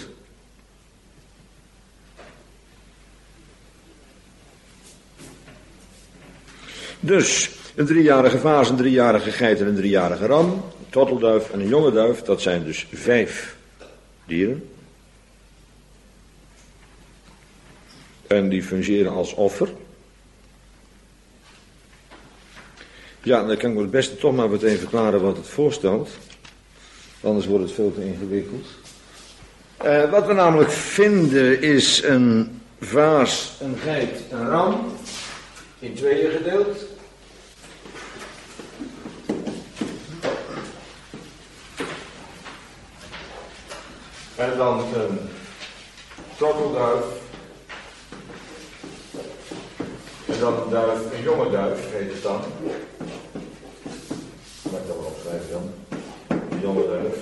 Dus een driejarige vaas, een driejarige geit en een driejarige ram, een tortelduif en een jonge duif, dat zijn dus vijf dieren. En die fungeren als offer. Ja, dan kan ik het beste toch maar meteen verklaren wat het voorstelt. Anders wordt het veel te ingewikkeld. Uh, wat we namelijk vinden is een vaas, een geit, een ram. In tweeën gedeeld. En dan een tortelduif. En dan een duif, een jonge duif heet het dan. Laat ik dat wel opschrijven dan. Een jonge duif.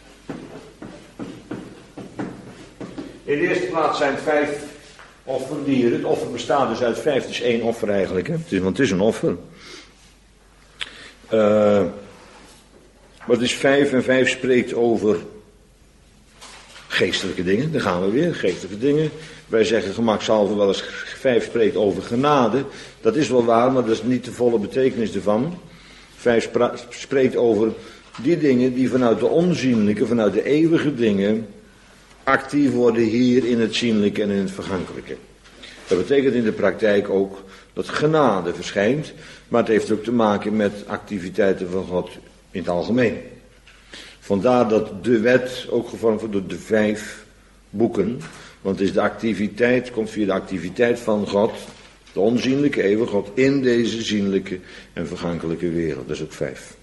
In de eerste plaats zijn het vijf offerdieren. Het offer bestaat dus uit vijf, het is één offer eigenlijk. Hè? Het is, want het is een offer. Uh, maar het is vijf en vijf spreekt over geestelijke dingen. Daar gaan we weer, geestelijke dingen. Wij zeggen gemakshalve wel eens vijf spreekt over genade. Dat is wel waar, maar dat is niet de volle betekenis ervan. Vijf spreekt over die dingen die vanuit de onzienlijke, vanuit de eeuwige dingen actief worden hier in het zienlijke en in het vergankelijke. Dat betekent in de praktijk ook dat genade verschijnt, maar het heeft ook te maken met activiteiten van God in het algemeen. Vandaar dat de wet ook gevormd wordt door de vijf boeken, want het is de activiteit, komt via de activiteit van God, de onzienlijke eeuwige God, in deze zienlijke en vergankelijke wereld. Dat is ook vijf.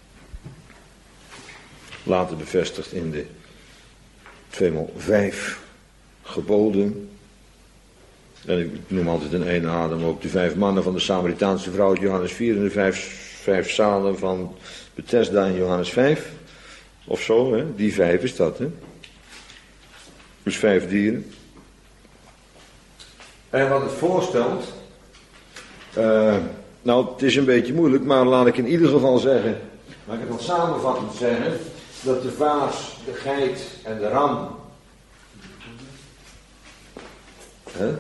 Later bevestigd in de tweemaal vijf geboden. En ik noem altijd in één adem ook de vijf mannen van de Samaritaanse vrouw uit Johannes vier en de vijf, vijf zalen van Bethesda in Johannes vijf. Of zo, hè? Die vijf is dat, hè. Dus vijf dieren. En wat het voorstelt, uh, nou het is een beetje moeilijk, maar laat ik in ieder geval zeggen, laat ik het dan samenvattend zeggen, dat de vaas, de geit en de ram, hè,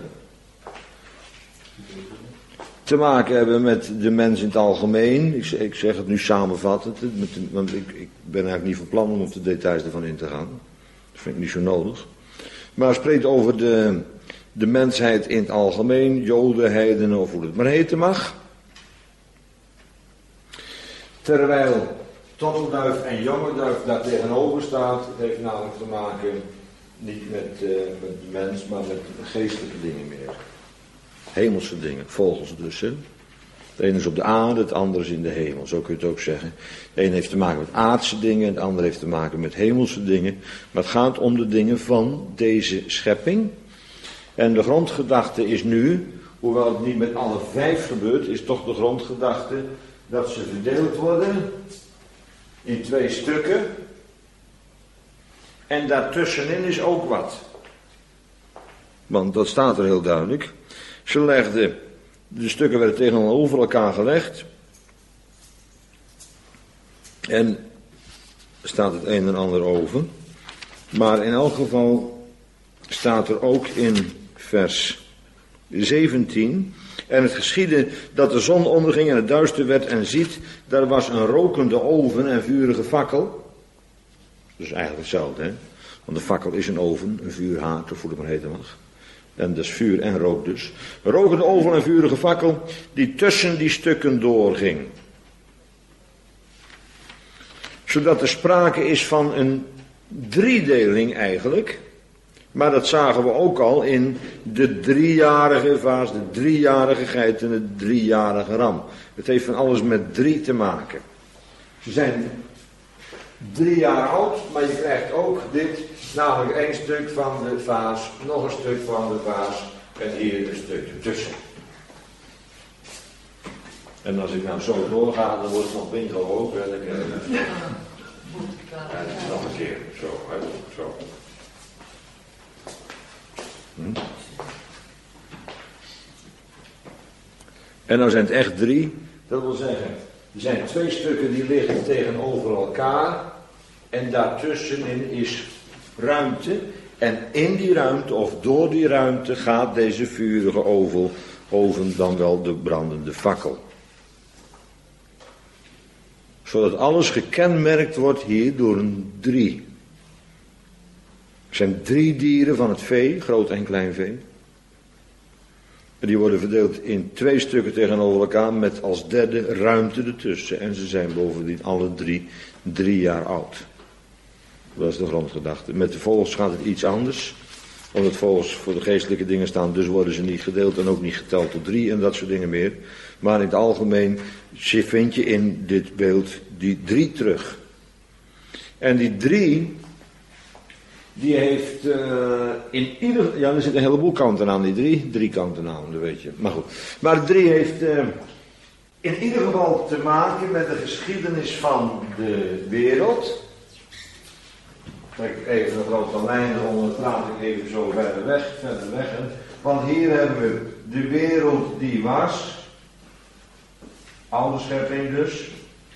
te maken hebben met de mens in het algemeen. Ik, ik zeg het nu samenvattend, want ik, ik ben eigenlijk niet van plan om op de details ervan in te gaan. Dat vind ik niet zo nodig. Maar het spreekt over de, de mensheid in het algemeen, Joden, heidenen of hoe het maar heten mag. Terwijl tortelduif en jonge duif daar tegenover staat, het heeft namelijk te maken niet met, uh, met de mens, maar met geestelijke dingen meer. Hemelse dingen, vogels dus, hè. Het ene is op de aarde, het andere is in de hemel. Zo kun je het ook zeggen. Het ene heeft te maken met aardse dingen, het andere heeft te maken met hemelse dingen. Maar het gaat om de dingen van deze schepping. En de grondgedachte is nu, hoewel het niet met alle vijf gebeurt, is toch de grondgedachte dat ze verdeeld worden in twee stukken. En daartussenin is ook wat. Want dat staat er heel duidelijk. Ze legden, de stukken werden tegenover elkaar gelegd. En er staat het een en ander over. Maar in elk geval staat er ook in vers zeventien. En het geschiedde dat de zon onderging en het duister werd en ziet, daar was een rokende oven en vurige fakkel. Dus eigenlijk hetzelfde, hè. Want een fakkel is een oven, een vuurhaard, of hoe het maar heten mag. En dat is vuur en rook dus. Een rokende oven en vurige fakkel die tussen die stukken doorging. Zodat er sprake is van een driedeling eigenlijk. Maar dat zagen we ook al in de driejarige vaas, de driejarige geit en de driejarige ram. Het heeft van alles met drie te maken. Ze zijn drie jaar oud, maar je krijgt ook dit, namelijk één stuk van de vaas, nog een stuk van de vaas en hier een stuk ertussen. En als ik nou zo doorga, dan wordt het nog bingo ook. En dan krijg ik ja. En nog een keer, zo, hè, zo. Hm. En nou zijn het echt drie, dat wil zeggen, er zijn twee stukken die liggen tegenover elkaar en daartussenin is ruimte en in die ruimte of door die ruimte gaat deze vurige oven, oven dan wel de brandende fakkel. Zodat alles gekenmerkt wordt hier door een drie. Er zijn drie dieren van het vee, groot en klein vee. En die worden verdeeld in twee stukken tegenover elkaar met als derde ruimte ertussen. En ze zijn bovendien alle drie drie jaar oud. Dat is de grondgedachte. Met de vogels gaat het iets anders. Omdat vogels voor de geestelijke dingen staan, dus worden ze niet gedeeld en ook niet geteld tot drie en dat soort dingen meer. Maar in het algemeen vind je in dit beeld die drie terug. En die drie, die heeft uh, in ieder... Ja, er zitten een heleboel kanten aan die drie. Drie kanten aan, dat weet je. Maar goed. Maar de drie heeft uh, in ieder geval te maken met de geschiedenis van de wereld. Trek ik even een grote lijn eronder, praat ik even zo verder weg, verder weg. Hè. Want hier hebben we de wereld die was. Oude schepping dus.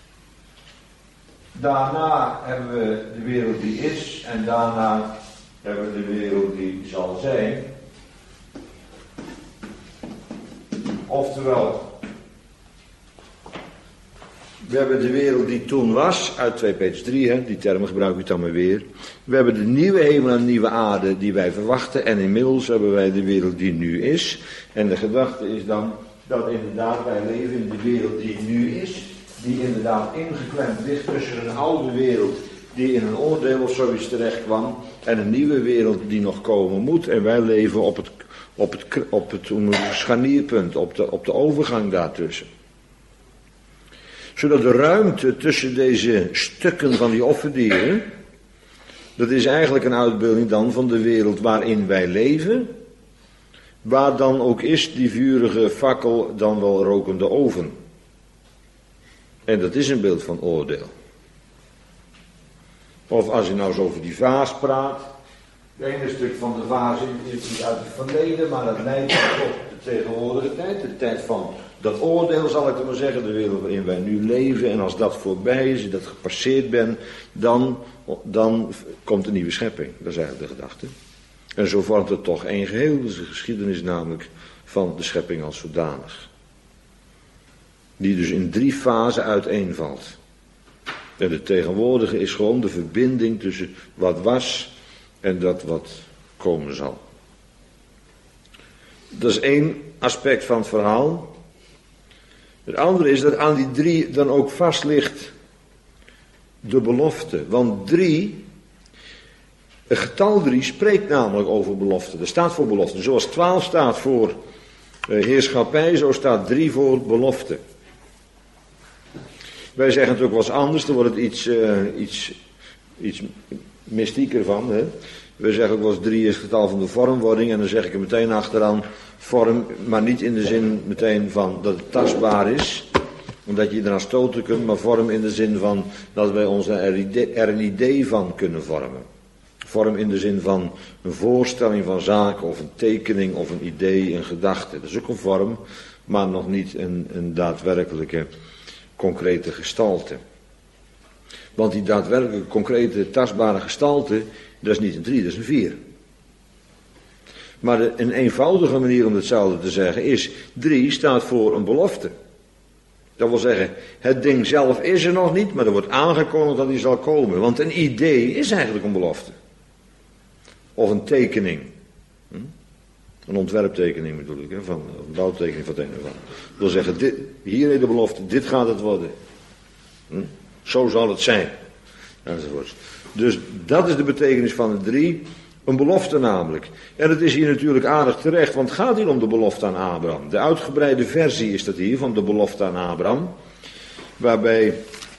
Daarna hebben we de wereld die is. En daarna hebben we de wereld die zal zijn. Oftewel, we hebben de wereld die toen was, uit twee Petrus drie, hè, die termen gebruik ik dan maar weer. We hebben de nieuwe hemel en nieuwe aarde die wij verwachten. En inmiddels hebben wij de wereld die nu is. En de gedachte is dan dat inderdaad wij leven in de wereld die nu is. Die inderdaad ingeklemd ligt tussen een oude wereld die in een oordeel of zoiets terecht kwam. En een nieuwe wereld die nog komen moet. En wij leven op het, op het, op het, op het scharnierpunt, op de, op de overgang daartussen. Zodat de ruimte tussen deze stukken van die offerdieren, dat is eigenlijk een uitbeelding dan van de wereld waarin wij leven. Waar dan ook is die vurige fakkel dan wel rokende oven. En dat is een beeld van oordeel. Of als je nou eens over die vaas praat. Het ene stuk van de vaas is niet uit het verleden, maar dat leidt tot de tegenwoordige tijd. De tijd van dat oordeel, zal ik er maar zeggen, de wereld waarin wij nu leven. En als dat voorbij is, als je dat gepasseerd bent, dan, dan komt een nieuwe schepping. Dat is eigenlijk de gedachte. En zo vormt het toch één geheel. Dat is de geschiedenis namelijk van de schepping als zodanig. Die dus in drie fasen uiteenvalt. En de tegenwoordige is gewoon de verbinding tussen wat was en dat wat komen zal. Dat is één aspect van het verhaal. Het andere is dat aan die drie dan ook vast ligt de belofte. Want drie, het getal drie spreekt namelijk over belofte. Er staat voor belofte. Zoals twaalf staat voor Uh, heerschappij, zo staat drie voor belofte. Wij zeggen het ook wel eens anders, dan wordt het iets, uh, iets, iets mystieker van. Hè? We zeggen ook wel eens drie is het getal van de vormwording en dan zeg ik er meteen achteraan vorm, maar niet in de zin meteen van dat het tastbaar is, omdat je eraan stoten kunt, maar vorm in de zin van dat wij ons er een idee van kunnen vormen. Vorm in de zin van een voorstelling van zaken of een tekening of een idee, een gedachte. Dat is ook een vorm, maar nog niet een, een daadwerkelijke concrete gestalte. Want die daadwerkelijke concrete tastbare gestalte, dat is niet een drie, dat is een vier. Maar de, een eenvoudige manier om hetzelfde te zeggen is, drie staat voor een belofte. Dat wil zeggen, het ding zelf is er nog niet, maar er wordt aangekondigd dat hij zal komen. Want een idee is eigenlijk een belofte. Of een tekening. Hm? Een ontwerptekening bedoel ik, hè? Van, een bouwtekening van het een of ander. Dat wil zeggen, dit, hier is de belofte, dit gaat het worden. Hm? Zo zal het zijn. Enzovoorts. Dus dat is de betekenis van de drie. Een belofte namelijk. En het is hier natuurlijk aardig terecht, want het gaat hier om de belofte aan Abraham. De uitgebreide versie is dat hier van de belofte aan Abraham. Waarbij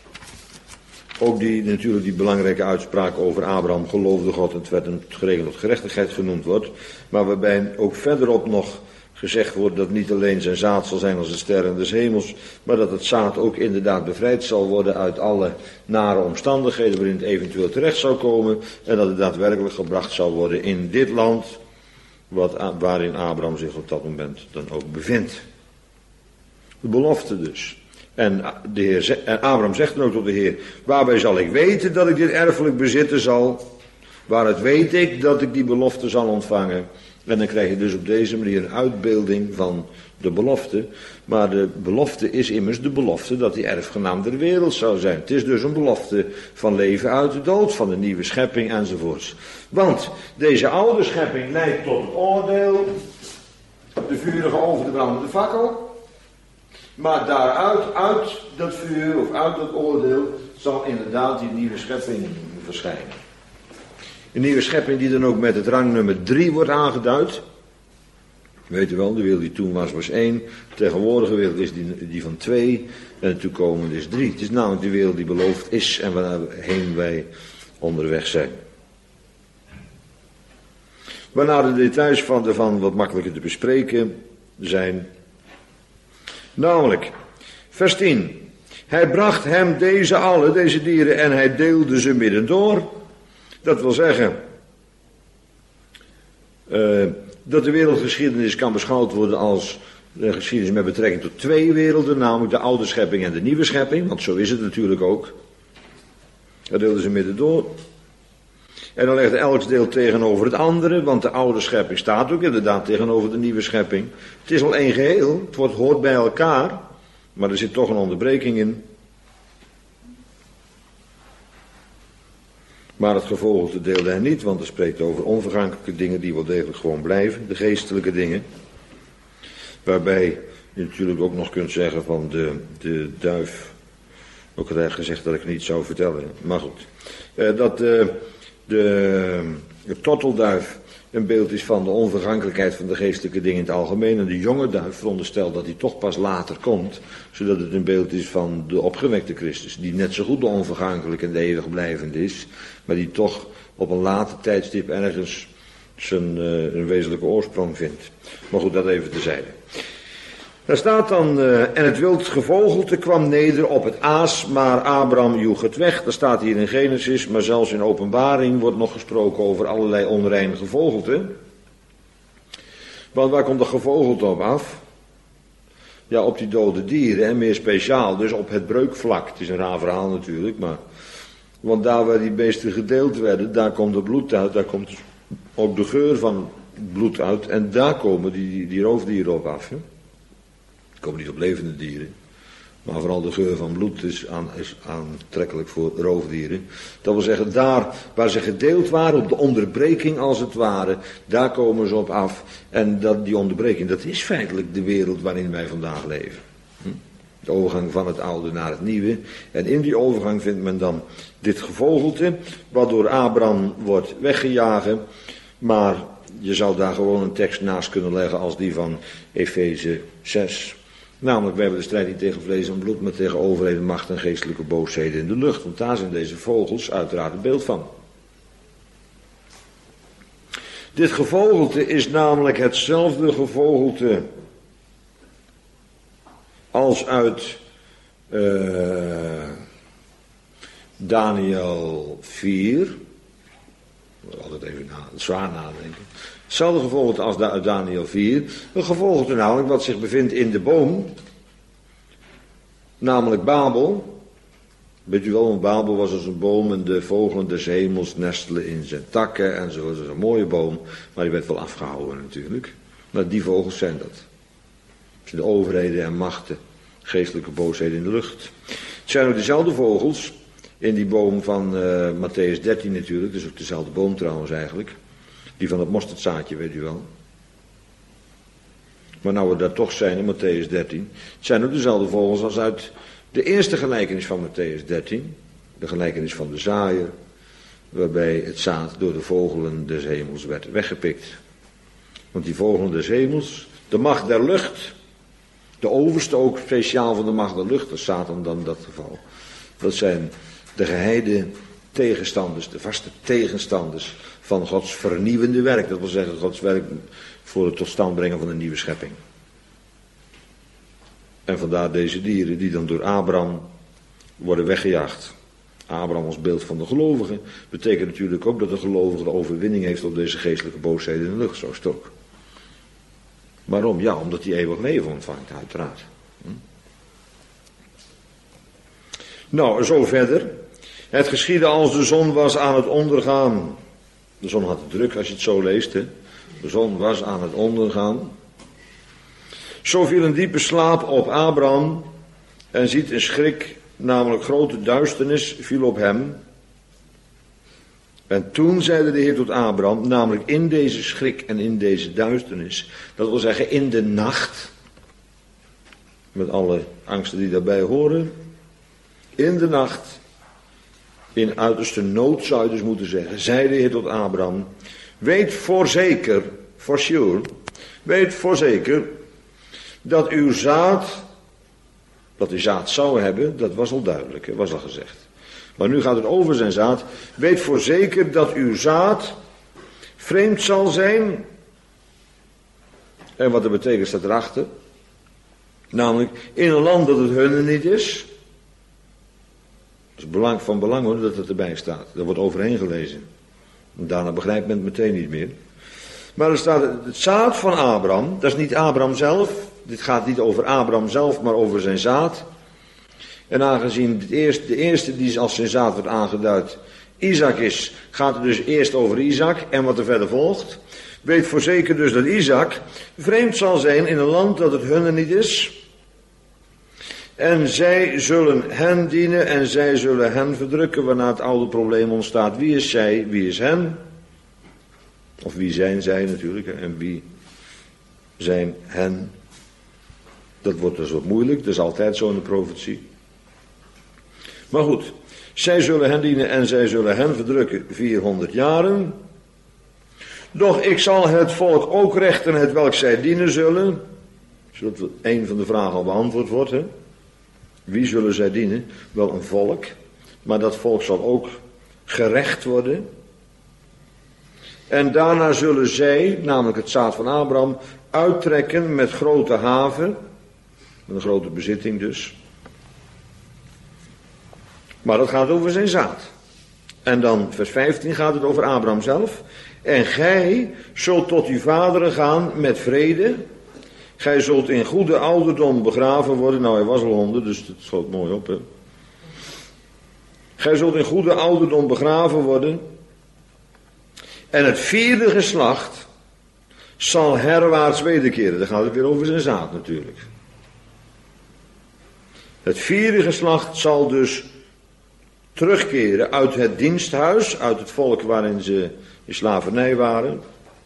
ook die, natuurlijk die belangrijke uitspraak over Abraham geloofde God en het werd een geregeld tot gerechtigheid genoemd wordt. Maar waarbij ook verderop nog gezegd wordt dat niet alleen zijn zaad zal zijn als de sterren des hemels, maar dat het zaad ook inderdaad bevrijd zal worden uit alle nare omstandigheden waarin het eventueel terecht zou komen en dat het daadwerkelijk gebracht zal worden in dit land wat, waarin Abraham zich op dat moment dan ook bevindt. De belofte dus. En, de heer, en Abraham zegt dan ook tot de Heer, waarbij zal ik weten dat ik dit erfelijk bezitten zal, waaruit weet ik dat ik die belofte zal ontvangen. En dan krijg je dus op deze manier een uitbeelding van de belofte. Maar de belofte is immers de belofte dat die erfgenaam der wereld zou zijn. Het is dus een belofte van leven uit de dood, van de nieuwe schepping enzovoorts. Want deze oude schepping leidt tot het oordeel, de vurige over de brandende fakkel. Maar daaruit, uit dat vuur of uit dat oordeel, zal inderdaad die nieuwe schepping verschijnen. Een nieuwe schepping die dan ook met het rangnummer drie wordt aangeduid. Weet u wel, de wereld die toen was, was één. De tegenwoordige wereld is die, die van twee. En de toekomende is drie. Het is namelijk de wereld die beloofd is en waarheen wij onderweg zijn. Waarna de details van ervan wat makkelijker te bespreken zijn. Namelijk, vers tien. Hij bracht hem deze alle, deze dieren, en hij deelde ze midden door. Dat wil zeggen uh, dat de wereldgeschiedenis kan beschouwd worden als de geschiedenis met betrekking tot twee werelden, namelijk de oude schepping en de nieuwe schepping, want zo is het natuurlijk ook. Hij deelde ze midden door. En dan legde elk deel tegenover het andere, want de oude schepping staat ook inderdaad tegenover de nieuwe schepping. Het is al één geheel, het wordt, hoort bij elkaar, maar er zit toch een onderbreking in. Maar het gevogelte deelde hij niet, want hij spreekt over onvergankelijke dingen die wel degelijk gewoon blijven, de geestelijke dingen. Waarbij je natuurlijk ook nog kunt zeggen van de, de duif, ook had hij gezegd dat ik het niet zou vertellen, maar goed. Eh, dat de, de, de tortelduif een beeld is van de onvergankelijkheid van de geestelijke dingen in het algemeen. En de jonge duif veronderstelt dat hij toch pas later komt, zodat het een beeld is van de opgewekte Christus, die net zo goed de onvergankelijke en de eeuwig blijvend is, maar die toch op een later tijdstip ergens zijn uh, een wezenlijke oorsprong vindt. Maar goed, dat even terzijde. Daar staat dan, uh, en het wild gevogelte kwam neder op het aas, maar Abraham joeg het weg. Dat staat hier in Genesis, maar zelfs in Openbaring wordt nog gesproken over allerlei onreine gevogelte. Want waar komt dat gevogelte op af? Ja, op die dode dieren en meer speciaal, dus op het breukvlak. Het is een raar verhaal natuurlijk, maar... Want daar waar die beesten gedeeld werden, daar komt het bloed uit, daar komt ook de geur van bloed uit. En daar komen die, die, die roofdieren op af. Hè? Komen niet op levende dieren. Maar vooral de geur van bloed is, aan, is aantrekkelijk voor roofdieren. Dat wil zeggen, daar waar ze gedeeld waren, op de onderbreking als het ware, daar komen ze op af. En dat, die onderbreking, dat is feitelijk de wereld waarin wij vandaag leven. Hm? De overgang van het oude naar het nieuwe. En in die overgang vindt men dan dit gevogelte, wat door Abraham wordt weggejagen. Maar je zou daar gewoon een tekst naast kunnen leggen als die van Efeze zes. Namelijk, we hebben de strijd niet tegen vlees en bloed, maar tegen overheden, macht en geestelijke boosheden in de lucht. Want daar zijn deze vogels uiteraard het beeld van. Dit gevogelte is namelijk hetzelfde gevogelte als uit uh, Daniel vier. Ik moet altijd even na, zwaar nadenken. Hetzelfde gevogelte als uit Daniel vier. Een gevogelte namelijk wat zich bevindt in de boom. Namelijk Babel. Weet u wel, want Babel was als een boom en de vogelen des hemels nestelen in zijn takken en zo. Dat is een mooie boom, maar die werd wel afgehouden natuurlijk. Maar die vogels zijn dat. Het zijn de overheden en machten, geestelijke boosheden in de lucht. Het zijn ook dezelfde vogels in die boom van uh, Matthäus dertien natuurlijk. Dat is ook dezelfde boom trouwens eigenlijk. Die van het mosterdzaadje, weet u wel. Maar nou we daar toch zijn in Matthäus dertien. Het zijn ook dezelfde vogels als uit de eerste gelijkenis van Matthäus dertien. De gelijkenis van de zaaier. Waarbij het zaad door de vogelen des hemels werd weggepikt. Want die vogelen des hemels, de macht der lucht. De overste ook speciaal van de macht der lucht. Dat is Satan dan in dat geval. Dat zijn de geheide tegenstanders. De vaste tegenstanders van Gods vernieuwende werk. Dat wil zeggen Gods werk voor het tot stand brengen van een nieuwe schepping. En vandaar deze dieren die dan door Abraham worden weggejaagd. Abraham als beeld van de gelovigen betekent natuurlijk ook dat de gelovige de overwinning heeft op deze geestelijke boosheden in de lucht. Zo is het ook. Waarom? Ja, omdat hij eeuwig leven ontvangt, uiteraard. Hm? Nou, zo verder. Het geschiedde als de zon was aan het ondergaan. De zon had het druk als je het zo leest. Hè? De zon was aan het ondergaan. Zo viel een diepe slaap op Abraham. En ziet een schrik, namelijk grote duisternis, viel op hem. En toen zeide de Heer tot Abraham, namelijk in deze schrik en in deze duisternis. Dat wil zeggen in de nacht. Met alle angsten die daarbij horen. In de nacht. In uiterste nood zou je dus moeten zeggen. Zei de Heer tot Abraham. Weet voorzeker, for sure. Weet voorzeker. Dat uw zaad. Dat hij zaad zou hebben. Dat was al duidelijk. Dat was al gezegd. Maar nu gaat het over zijn zaad. Weet voorzeker dat uw zaad. Vreemd zal zijn. En wat dat betekent staat erachter. Namelijk in een land dat het hunne niet is. Dat is belang, van belang hoor dat het erbij staat. Daar wordt overheen gelezen. En daarna begrijpt men het meteen niet meer. Maar er staat het zaad van Abraham. Dat is niet Abraham zelf. Dit gaat niet over Abraham zelf, maar over zijn zaad. En aangezien het eerste, de eerste die als zijn zaad wordt aangeduid Isaac is, gaat het dus eerst over Isaac en wat er verder volgt. Weet voorzeker dus dat Isaac vreemd zal zijn in een land dat het hunne niet is. En zij zullen hen dienen en zij zullen hen verdrukken, waarna het oude probleem ontstaat. Wie is zij, wie is hen? Of wie zijn zij natuurlijk, en wie zijn hen? Dat wordt dus wat moeilijk, dat is altijd zo in de profetie. Maar goed, zij zullen hen dienen en zij zullen hen verdrukken vierhonderd jaren. Doch ik zal het volk ook rechten het welk zij dienen zullen. Zodat een van de vragen al beantwoord wordt, hè? Wie zullen zij dienen? Wel een volk. Maar dat volk zal ook gerecht worden. En daarna zullen zij, namelijk het zaad van Abraham, uittrekken met grote haven. Met een grote bezitting dus. Maar dat gaat over zijn zaad. En dan vers vijftien gaat het over Abraham zelf. En gij zult tot uw vaderen gaan met vrede. Gij zult in goede ouderdom begraven worden. Nou, hij was al honderd, dus dat schoot mooi op. Hè? Gij zult in goede ouderdom begraven worden. En het vierde geslacht zal herwaarts wederkeren. Dan gaat het weer over zijn zaad natuurlijk. Het vierde geslacht zal dus terugkeren uit het diensthuis, uit het volk waarin ze in slavernij waren.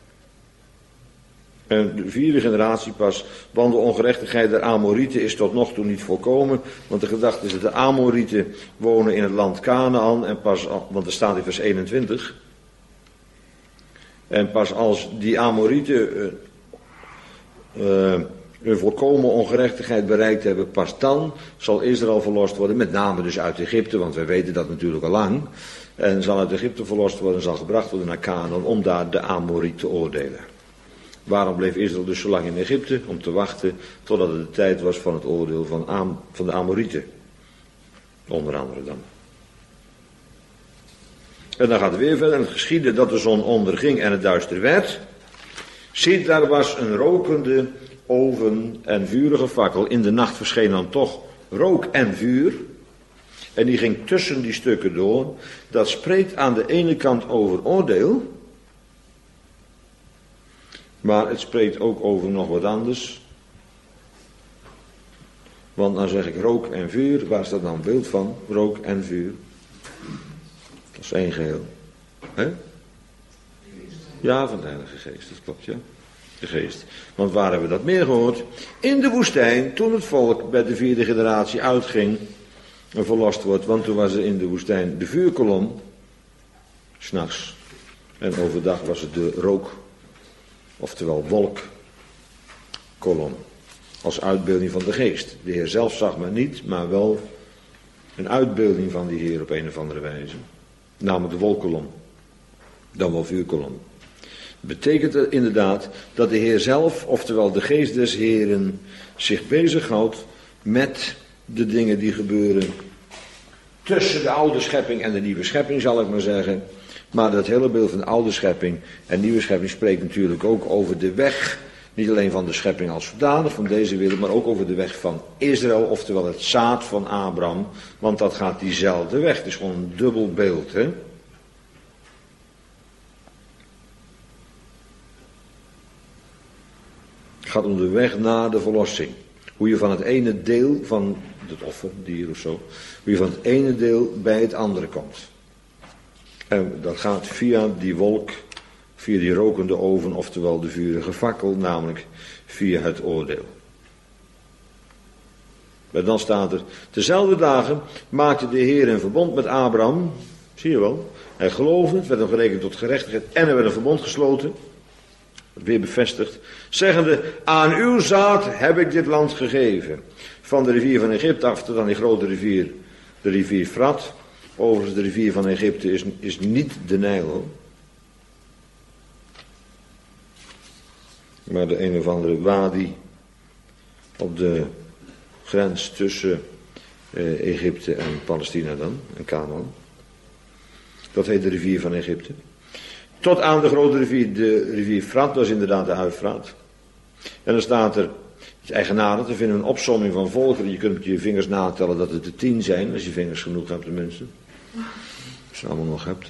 En de vierde generatie pas, want de ongerechtigheid der Amorieten is tot nog toe niet volkomen. Want de gedachte is dat de Amorieten wonen in het land Kanaan en pas, want er staat in vers eenentwintig. En pas als die Amorieten uh, uh, een volkomen ongerechtigheid bereikt hebben, pas dan zal Israël verlost worden, met name dus uit Egypte, want wij weten dat natuurlijk al lang. En zal uit Egypte verlost worden en zal gebracht worden naar Canaan om daar de Amoriet te oordelen. Waarom bleef Israël dus zo lang in Egypte? Om te wachten totdat het de tijd was van het oordeel van, Am, van de Amorieten. Onder andere dan. En dan gaat het weer verder. En het geschiedde dat de zon onderging en het duister werd. Ziet, daar was een rokende oven en vurige fakkel. In de nacht verscheen dan toch rook en vuur. En die ging tussen die stukken door. Dat spreekt aan de ene kant over oordeel. Maar het spreekt ook over nog wat anders. Want dan zeg ik rook en vuur. Waar staat dan een beeld van? Rook en vuur. Dat is één geheel. Hè? Ja, van de Heilige Geest. Dat klopt, ja. De Geest. Want waar hebben we dat meer gehoord? In de woestijn, toen het volk bij de vierde generatie uitging en verlost wordt. Want toen was er in de woestijn de vuurkolom. 's Nachts. En overdag was het de rook. Oftewel wolkkolom. Als uitbeelding van de Geest. De Heer zelf zag men niet, maar wel een uitbeelding van die Heer op een of andere wijze. Namelijk de wolkkolom. Dan wel vuurkolom. Betekent het inderdaad dat de Heer zelf, oftewel de Geest des Heeren, zich bezighoudt met de dingen die gebeuren tussen de oude schepping en de nieuwe schepping, zal ik maar zeggen. Maar dat hele beeld van de oude schepping en nieuwe schepping spreekt natuurlijk ook over de weg, niet alleen van de schepping als zodanig, van deze wereld, maar ook over de weg van Israël, oftewel het zaad van Abraham, want dat gaat diezelfde weg. Het is gewoon een dubbel beeld, hè. Het gaat om de weg naar de verlossing. Hoe je van het ene deel van het offerdier of zo, hoe je van het ene deel bij het andere komt. En dat gaat via die wolk, via die rokende oven, oftewel de vurige fakkel, namelijk via het oordeel. En dan staat er, tezelfde dagen maakte de Heer een verbond met Abraham, zie je wel, hij geloofde, het werd hem gerekend tot gerechtigheid en er werd een verbond gesloten, weer bevestigd, zeggende, aan uw zaad heb ik dit land gegeven, van de rivier van Egypte af tot aan die grote rivier, de rivier Frat. Overigens, de rivier van Egypte is, is niet de Nijl, maar de een of andere wadi op de grens tussen eh, Egypte en Palestina dan, en Canaan. Dat heet de rivier van Egypte. Tot aan de grote rivier, de rivier Frat, dat is inderdaad de Uifraat. En dan staat er, het is eigenaardig, te vinden een opsomming van volkeren. Je kunt met je vingers natellen dat het er tien zijn, als je vingers genoeg hebt tenminste. Als je allemaal nog hebt. Hè.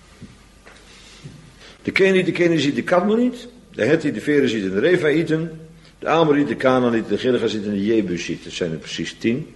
De Keniet, de Keniziet, de Kadmoniet, de Hethiet, de Fereziet en de Refaïten, de Amoriet, de Canaaniet, de Girgaziet en de Jebusiet. Dat zijn er precies tien.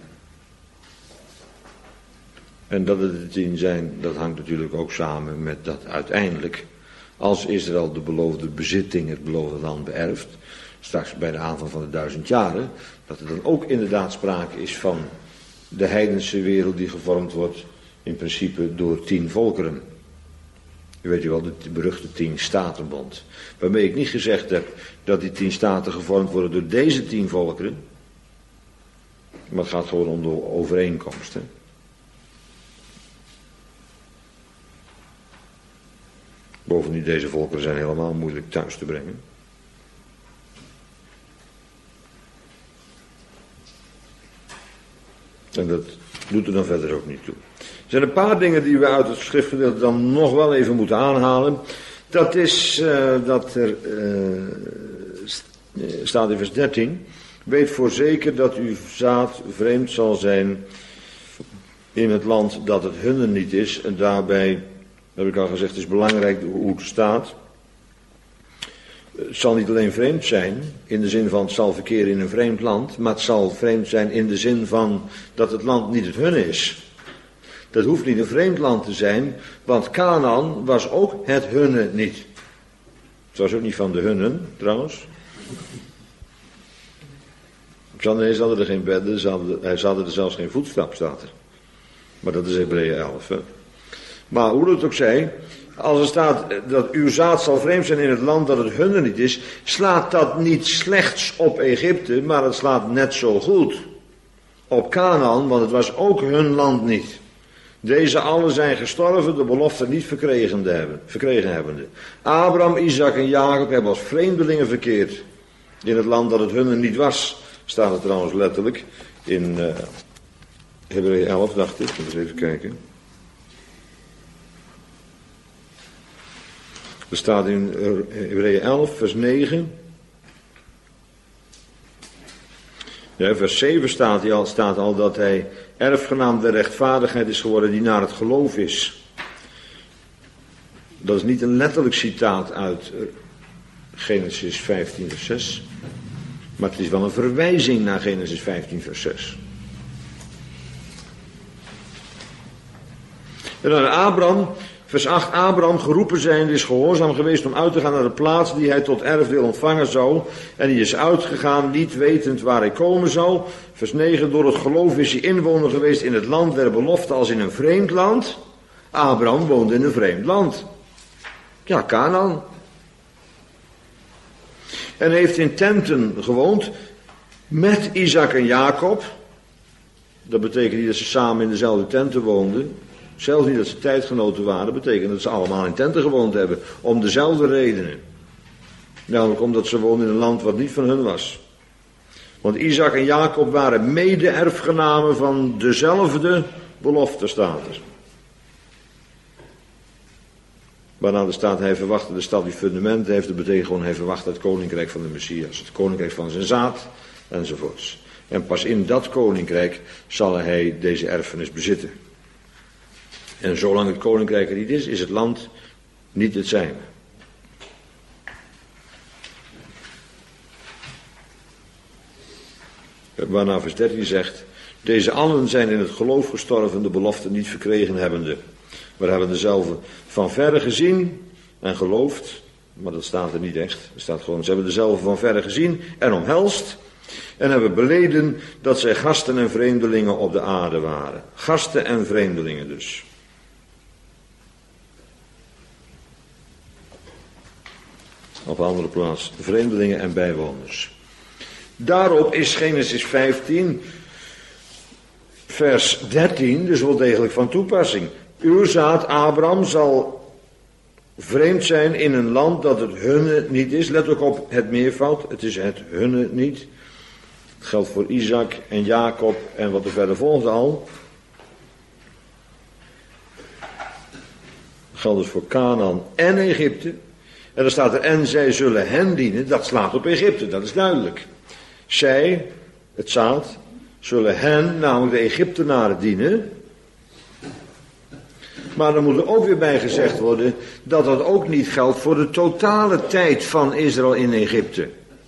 En dat het er tien zijn, dat hangt natuurlijk ook samen met dat uiteindelijk, als Israël de beloofde bezitting, het beloofde land beërft, straks bij de aanvang van de duizend jaren, dat er dan ook inderdaad sprake is van de heidense wereld die gevormd wordt, in principe door tien volkeren. Je weet je wel, de beruchte tien statenbond. Waarmee ik niet gezegd heb dat die tien staten gevormd worden door deze tien volkeren, maar het gaat gewoon om de overeenkomst, hè. Bovendien, deze volkeren zijn helemaal moeilijk thuis te brengen. En dat doet er dan verder ook niet toe. Er zijn een paar dingen die we uit het schriftgedeelte dan nog wel even moeten aanhalen. Dat is uh, dat er, uh, staat in vers dertien. Weet voorzeker dat uw zaad vreemd zal zijn in het land dat het hunne niet is. En daarbij, heb ik al gezegd, is belangrijk hoe het staat. Het zal niet alleen vreemd zijn, in de zin van het zal verkeren in een vreemd land, maar het zal vreemd zijn in de zin van dat het land niet het hunne is. Dat hoeft niet een vreemd land te zijn, want Canaan was ook het hunne niet. Het was ook niet van de hunnen, trouwens. Ze hadden er geen bedden, ze hadden, ze hadden er zelfs geen voetstap, staat er. Maar dat is Hebreeën elf, hè. Maar hoe het ook zij, Als er staat dat uw zaad zal vreemd zijn in het land dat het hunne niet is, slaat dat niet slechts op Egypte, maar het slaat net zo goed op Canaan, want het was ook hun land niet. Deze allen zijn gestorven, de belofte niet verkregen hebben, verkregen hebbende. Abraham, Isaac en Jacob hebben als vreemdelingen verkeerd in het land dat het hunne niet was. Staat er trouwens letterlijk in uh, Hebreeën elf, dacht ik. Eens even kijken. Er staat in Hebreeën elf, vers negen. Ja, vers zeven staat, hij al, staat al dat hij erfgenaam der rechtvaardigheid is geworden die naar het geloof is. Dat is niet een letterlijk citaat uit Genesis vijftien vers zes. Maar het is wel een verwijzing naar Genesis vijftien vers zes. En dan Abraham, vers acht, Abraham geroepen zijnde is gehoorzaam geweest om uit te gaan naar de plaats die hij tot erfdeel ontvangen zou. En die is uitgegaan, niet wetend waar hij komen zou. Vers negen, door het geloof is hij inwoner geweest in het land der belofte als in een vreemd land. Abraham woonde in een vreemd land. Ja, Canaan. En heeft in tenten gewoond met Isaac en Jacob. Dat betekent niet dat ze samen in dezelfde tenten woonden. Zelfs niet dat ze tijdgenoten waren. Dat betekent dat ze allemaal in tenten gewoond hebben. Om dezelfde redenen. Namelijk omdat ze woonden in een land wat niet van hun was. Want Isaac en Jacob waren mede-erfgenamen van dezelfde belofte, staat er. Waarna er staat, hij verwachtte de stad die fundamenten heeft. Dat betekent gewoon, hij verwachtte het koninkrijk van de Messias. Het koninkrijk van zijn zaad, enzovoorts. En pas in dat koninkrijk zal hij deze erfenis bezitten. En zolang het koninkrijk er niet is, is het land niet het zijne. Waarna vers dertien zegt, deze allen zijn in het geloof gestorven, de belofte niet verkregen hebbende. We hebben dezelfde van verre gezien en geloofd, maar dat staat er niet echt. Er staat gewoon, ze hebben dezelfde van verre gezien en omhelst. En hebben beleden dat zij gasten en vreemdelingen op de aarde waren. Gasten en vreemdelingen dus. Op een andere plaats, vreemdelingen en bijwoners. Daarop is Genesis vijftien, vers dertien, dus wel degelijk van toepassing. Uw zaad Abraham zal vreemd zijn in een land dat het hunne niet is. Let ook op het meervoud, het is het hunne niet. Het geldt voor Isaac en Jacob en wat er verder volgt al. Het geldt dus voor Canaan en Egypte. En dan staat er, en zij zullen hen dienen. Dat slaat op Egypte, dat is duidelijk. Zij, het zaad, zullen hen, namelijk de Egyptenaren, dienen. Maar er moet er ook weer bij gezegd worden dat dat ook niet geldt voor de totale tijd van Israël in Egypte.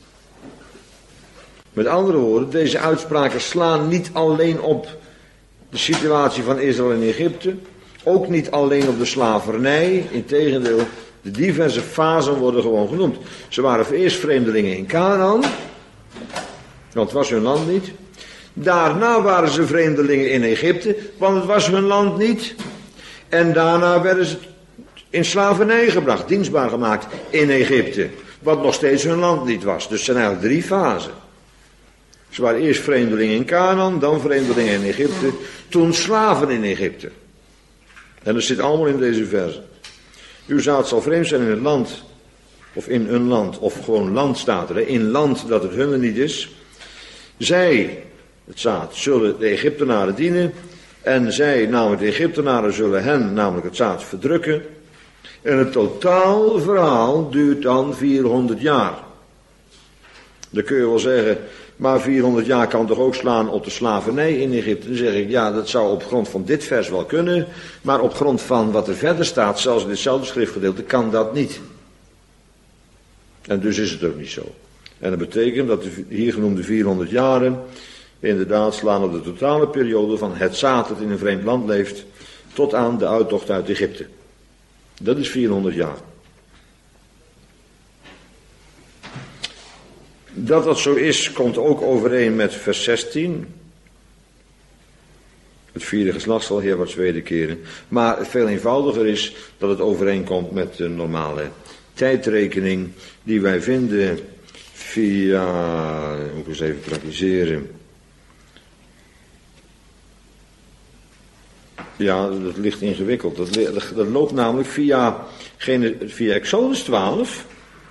Met andere woorden, deze uitspraken slaan niet alleen op de situatie van Israël in Egypte, ook niet alleen op de slavernij, integendeel, de diverse fasen worden gewoon genoemd. Ze waren eerst vreemdelingen in Canaan, want het was hun land niet. Daarna waren ze vreemdelingen in Egypte, want het was hun land niet. En daarna werden ze in slavernij gebracht, dienstbaar gemaakt in Egypte, wat nog steeds hun land niet was. Dus het zijn eigenlijk drie fasen. Ze waren eerst vreemdelingen in Canaan, dan vreemdelingen in Egypte, toen slaven in Egypte. En dat zit allemaal in deze verse. Uw zaad zal vreemd zijn in het land, of in een land, of gewoon land staat er, in land dat het hunne niet is. Zij, het zaad, zullen de Egyptenaren dienen, en zij, namelijk de Egyptenaren, zullen hen, namelijk het zaad, verdrukken. En het totaal verhaal duurt dan vierhonderd jaar. Dan kun je wel zeggen, maar vierhonderd jaar kan toch ook slaan op de slavernij in Egypte? Dan zeg ik, ja, dat zou op grond van dit vers wel kunnen, maar op grond van wat er verder staat, zelfs in ditzelfde schriftgedeelte, kan dat niet. En dus is het ook niet zo. En dat betekent dat de hier genoemde vierhonderd jaren inderdaad slaan op de totale periode van het zaad dat in een vreemd land leeft, tot aan de uittocht uit Egypte. Dat is vierhonderd jaar. Dat dat zo is, komt ook overeen met vers zestien. Het vierde geslacht zal herwaarts wederkeren. Maar het veel eenvoudiger is dat het overeenkomt met de normale tijdrekening die wij vinden via, moet ik eens even praktiseren. Ja, dat ligt ingewikkeld. Dat, dat loopt namelijk via, via Exodus twaalf.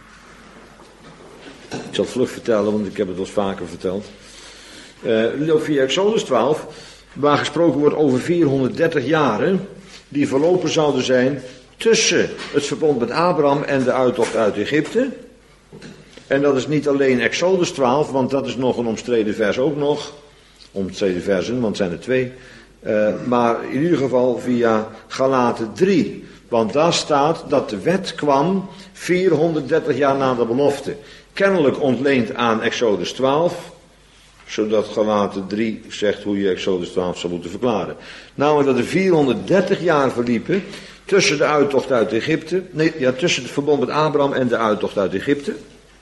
Ik zal het vlug vertellen, want ik heb het wel eens vaker verteld. Uh, loopt via Exodus twaalf, waar gesproken wordt over vierhonderddertig jaren die verlopen zouden zijn tussen het verbond met Abraham en de uittocht uit Egypte. En dat is niet alleen Exodus twaalf, want dat is nog een omstreden vers ook nog. Omstreden versen, want het zijn er twee. Uh, maar in ieder geval via Galaten drie. Want daar staat dat de wet kwam vierhonderddertig jaar na de belofte. Kennelijk ontleend aan Exodus twaalf. Zodat Galaten drie zegt hoe je Exodus twaalf zou moeten verklaren. Namelijk dat er vierhonderddertig jaar verliepen tussen de uittocht uit Egypte. Nee, ja, tussen het verbond met Abraham en de uittocht uit Egypte.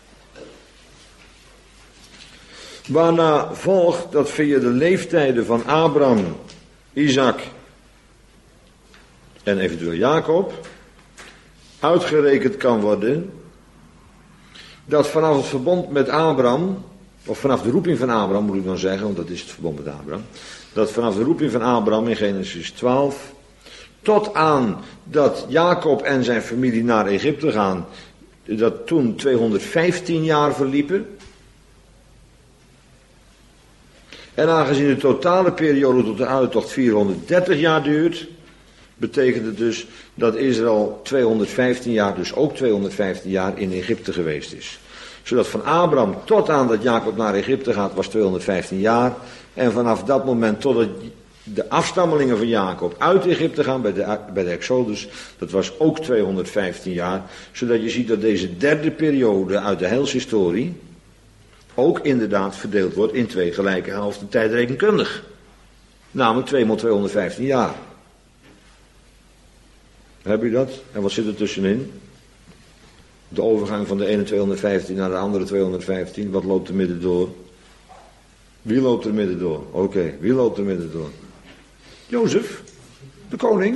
Waarna volgt dat via de leeftijden van Abraham, Isaac en eventueel Jacob uitgerekend kan worden dat vanaf het verbond met Abraham, of vanaf de roeping van Abraham moet ik dan zeggen, want dat is het verbond met Abraham, dat vanaf de roeping van Abraham in Genesis twaalf tot aan dat Jacob en zijn familie naar Egypte gaan, dat toen tweehonderdvijftien jaar verliepen. En aangezien de totale periode tot de uittocht vierhonderddertig jaar duurt, betekent het dus dat Israël tweehonderdvijftien jaar, dus ook tweehonderdvijftien jaar in Egypte geweest is. Zodat van Abraham tot aan dat Jacob naar Egypte gaat was tweehonderdvijftien jaar. En vanaf dat moment totdat de afstammelingen van Jacob uit Egypte gaan bij de, bij de Exodus, dat was ook tweehonderdvijftien jaar. Zodat je ziet dat deze derde periode uit de heilshistorie ook inderdaad verdeeld wordt in twee gelijke helften tijdrekenkundig. Namelijk twee maal tweehonderdvijftien jaar. Heb je dat? En wat zit er tussenin? De overgang van de ene tweehonderdvijftien naar de andere tweehonderdvijftien. Wat loopt er midden door? Wie loopt er midden door? Oké, okay, wie loopt er midden door? Jozef, de koning.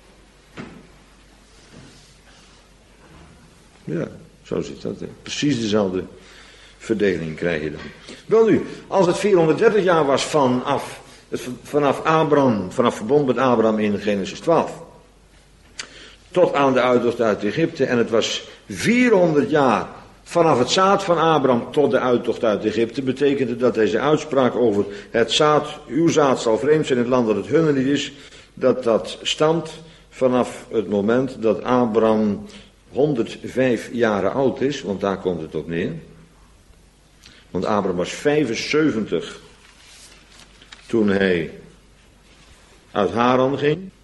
Ja, zo zit dat. Hè. Precies dezelfde verdeling krijg je dan. Wel nu, als het vierhonderddertig jaar was vanaf, vanaf Abraham, vanaf verbond met Abraham in Genesis twaalf, tot aan de uittocht uit Egypte, en het was vierhonderd jaar vanaf het zaad van Abraham tot de uittocht uit Egypte, betekende dat deze uitspraak over het zaad, uw zaad zal vreemd zijn in het land dat het hunne niet is, dat dat stamt vanaf het moment dat Abraham honderdvijf jaren oud is, want daar komt het op neer. Want Abraham was vijfenzeventig toen hij uit Haran ging.